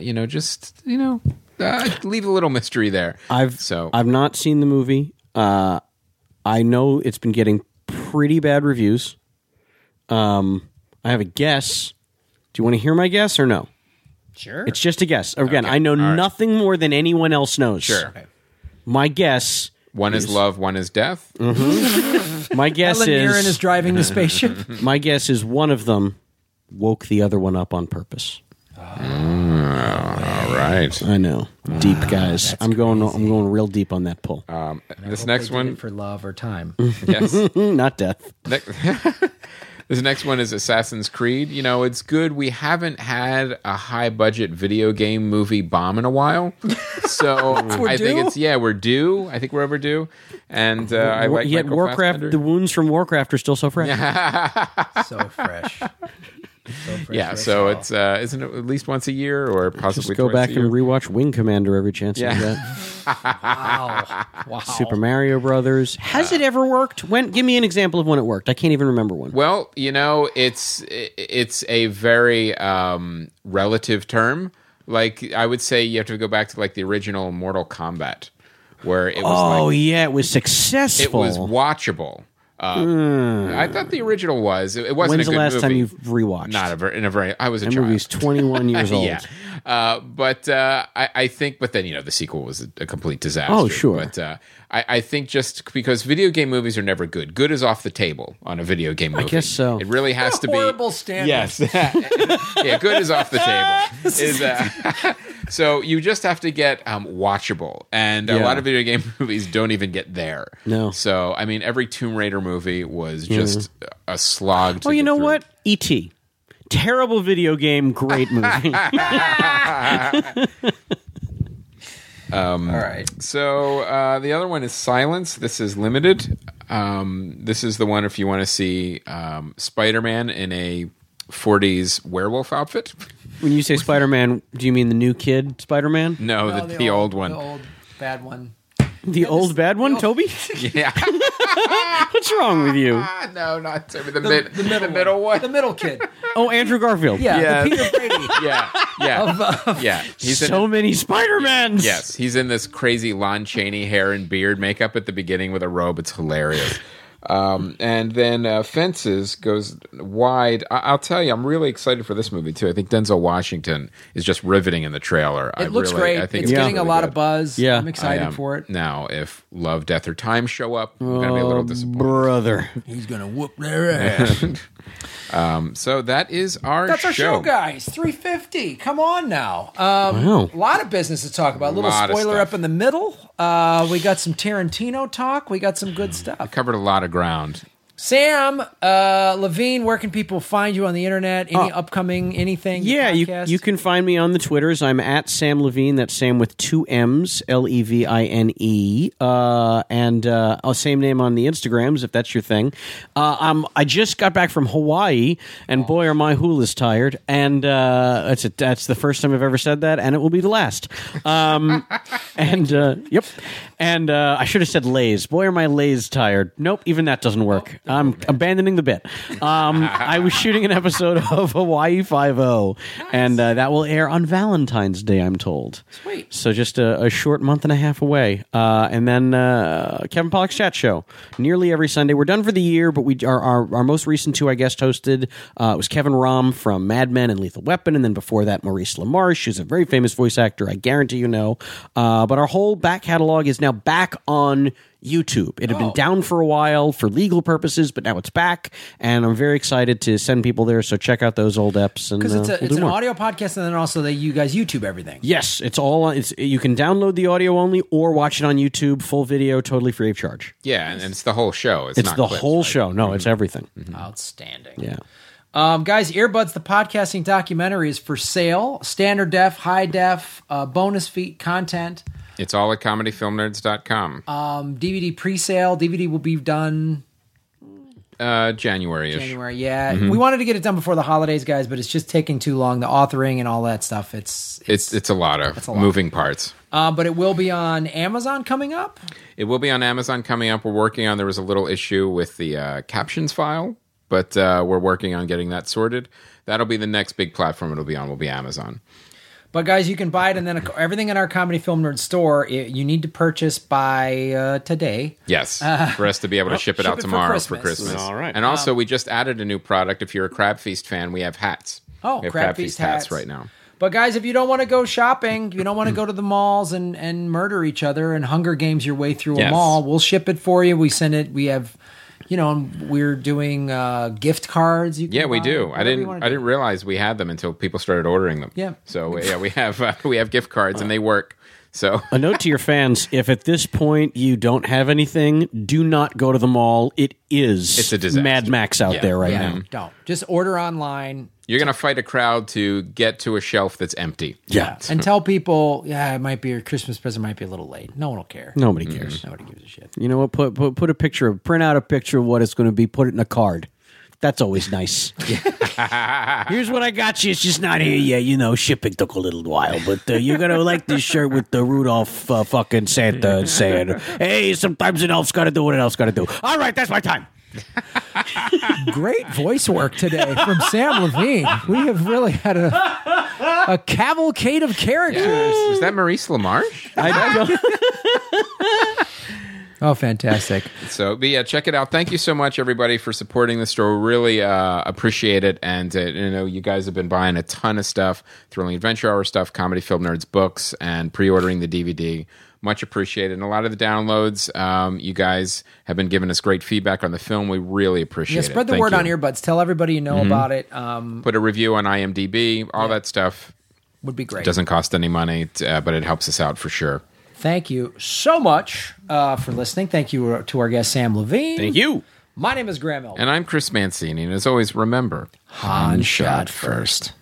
leave a little mystery there. I've not seen the movie. I know it's been getting pretty bad reviews. I have a guess. Do you want to hear my guess or no? Sure. It's just a guess. Again, Okay. I know All right. nothing more than anyone else knows. Sure. Okay. My guess. One is love, one is death. My guess Helen Mirren is is. driving the spaceship. My guess is one of them woke the other one up on purpose. All right. I know, deep guys. I'm going real deep on that pull. This Hope next they did one, it for love or time. yes. Not death. This next one is Assassin's Creed. You know, it's good. We haven't had a high budget video game movie bomb in a while. So I think we're due. I think we're overdue. And I like Yet Michael Warcraft, Fassbender. the wounds from Warcraft are still so fresh. So fresh. Yeah, so it's isn't it at least once a year or possibly Just go twice back a year? and rewatch Wing Commander every chance you get. Wow. Super Mario Brothers. Has it ever worked? Give me an example of when it worked. I can't even remember one. Well, you know, it's a very relative term. Like I would say, you have to go back to like the original Mortal Kombat, where it was it was successful. it was watchable. I thought the original was. It wasn't When's a the good last movie. time you've rewatched? Not in a very. I was a That child. movie's 21 years old. Yeah. But I think, but then, you know, the sequel was a complete disaster. Oh, sure. But I think just because video game movies are never good. Good is off the table on a video game movie. guess so. It really has to be. Horrible standard. Yes. Yeah, good is off the table. So you just have to get watchable. And a Yeah. lot of video game movies don't even get there. No. So, I mean, every Tomb Raider movie was just a slog to Oh, you get know through. what? E.T. Terrible video game, great movie. All right. So the other one is Silence. This is limited. This is the one if you want to see Spider-Man in a 40s werewolf outfit. When you say Spider-Man, do you mean the new kid Spider-Man? No, No, the old one. The old bad one. The old bad one, Toby? Yeah. What's wrong with you? No, not the middle one. The middle kid. Oh, Andrew Garfield. Yeah, Yeah. the Peter Brady. Yeah. He's So many Spider-Mans. Yes, he's in this crazy Lon Chaney hair and beard makeup at the beginning with a robe. It's hilarious. And then Fences goes wide. I'll tell you, I'm really excited for this movie too. I think Denzel Washington is just riveting in the trailer. It looks great. I think it's getting really a lot good. of buzz. Yeah. I'm excited for it. Now, if Love, Death, or Time show up, I'm going to be a little disappointed. Brother. He's gonna whoop their ass. So that is our That's our show, show. guys. 350. Come on now. Wow. A lot of business to talk about. A little Lot of spoiler stuff. up in the middle. We got some Tarantino talk. We got some good stuff. Covered a lot of ground. Sam Levine, where can people find you on the internet? Any upcoming anything? Yeah, podcast? you can find me on the Twitters. I'm at Sam Levine. That's Sam with 2 M's, Levine. And same name on the Instagrams, if that's your thing. I just got back from Hawaii, and boy, are my hulas tired. And that's the first time I've ever said that, and it will be the last. Yep. And I should have said lays. Boy, are my lays tired. Nope, even that doesn't work. I'm abandoning the bit. I was shooting an episode of Hawaii Five-0, and that will air on Valentine's Day, I'm told. Sweet. So just a short month and a half away. And then Kevin Pollak's Chat Show, nearly every Sunday. We're done for the year, but our most recent two I guest hosted was Kevin Rahm from Mad Men and Lethal Weapon, and then before that, Maurice LaMarche, who's a very famous voice actor, I guarantee you know. But our whole back catalog is now back on YouTube. It had been down for a while for legal purposes, but now it's back, and I'm very excited to send people there. So check out those old eps, and Because we'll it's do an more. audio podcast, and then also you guys YouTube everything. Yes, it's all. You can download the audio only, or watch it on YouTube, full video, totally free of charge. Yeah, and it's the whole show. It's It's not the clips, whole right? show. No, it's everything. Outstanding. Yeah. Guys, Earbuds, the podcasting documentary is for sale. Standard def, high def, bonus feed content. It's all at comedyfilmnerds.com. DVD pre-sale. DVD will be done January-ish. January, yeah. We wanted to get it done before the holidays, guys, but it's just taking too long. The authoring and all that stuff. It's a lot of moving parts. But it will be on Amazon coming up. It will be on Amazon coming up. We're working on. There was a little issue with the captions file, but we're working on getting that sorted. That'll be the next big platform it'll be on. Will be Amazon. But guys, you can buy it, and then everything in our Comedy Film Nerd store, you need to purchase by today. Yes, for us to be able to ship it out tomorrow for Christmas. All right. And also, we just added a new product. If you're a Crab Feast fan, we have hats. Oh, we have Crab Feast hats right now. But guys, if you don't want to go shopping, you don't want to go to the malls and murder each other and Hunger Games your way through a mall, we'll ship it for you. We send it. We have, we're doing gift cards. You can we buy, do. I didn't realize we had them until people started ordering them. Yeah. So we have gift cards and they work. So a note to your fans: if at this point you don't have anything, do not go to the mall. It's a disaster. Mad Max out there right now. Don't just order online. You're going to fight a crowd to get to a shelf that's empty. Yeah. And tell people, it might be your Christmas present might be a little late. No one will care. Nobody cares. Nobody gives a shit. You know what? Put a picture. Print out a picture of what it's going to be. Put it in a card. That's always nice. Here's what I got you. It's just not here yet. Shipping took a little while, but you're going to like this shirt with the Rudolph fucking Santa saying, hey, sometimes an elf's got to do what an elf's got to do. All right, that's my time. Great voice work today from Sam Levine. We have really had a cavalcade of characters. Is that Maurice LaMarche? I don't. Oh, fantastic. So, but yeah, check it out. Thank you so much, everybody, for supporting the store. Really appreciate it. And, you guys have been buying a ton of stuff, Thrilling Adventure Hour stuff, Comedy Film Nerds books, and pre-ordering the DVD. Much appreciated. And a lot of the downloads, you guys have been giving us great feedback on the film. We really appreciate it. Spread the word on earbuds. Tell everybody you know about it. Put a review on IMDb. All that stuff would be great. It doesn't cost any money, but it helps us out for sure. Thank you so much for listening. Thank you to our guest, Sam Levine. Thank you. My name is Graham Elwood. And I'm Chris Mancini. And as always, remember, Han shot first.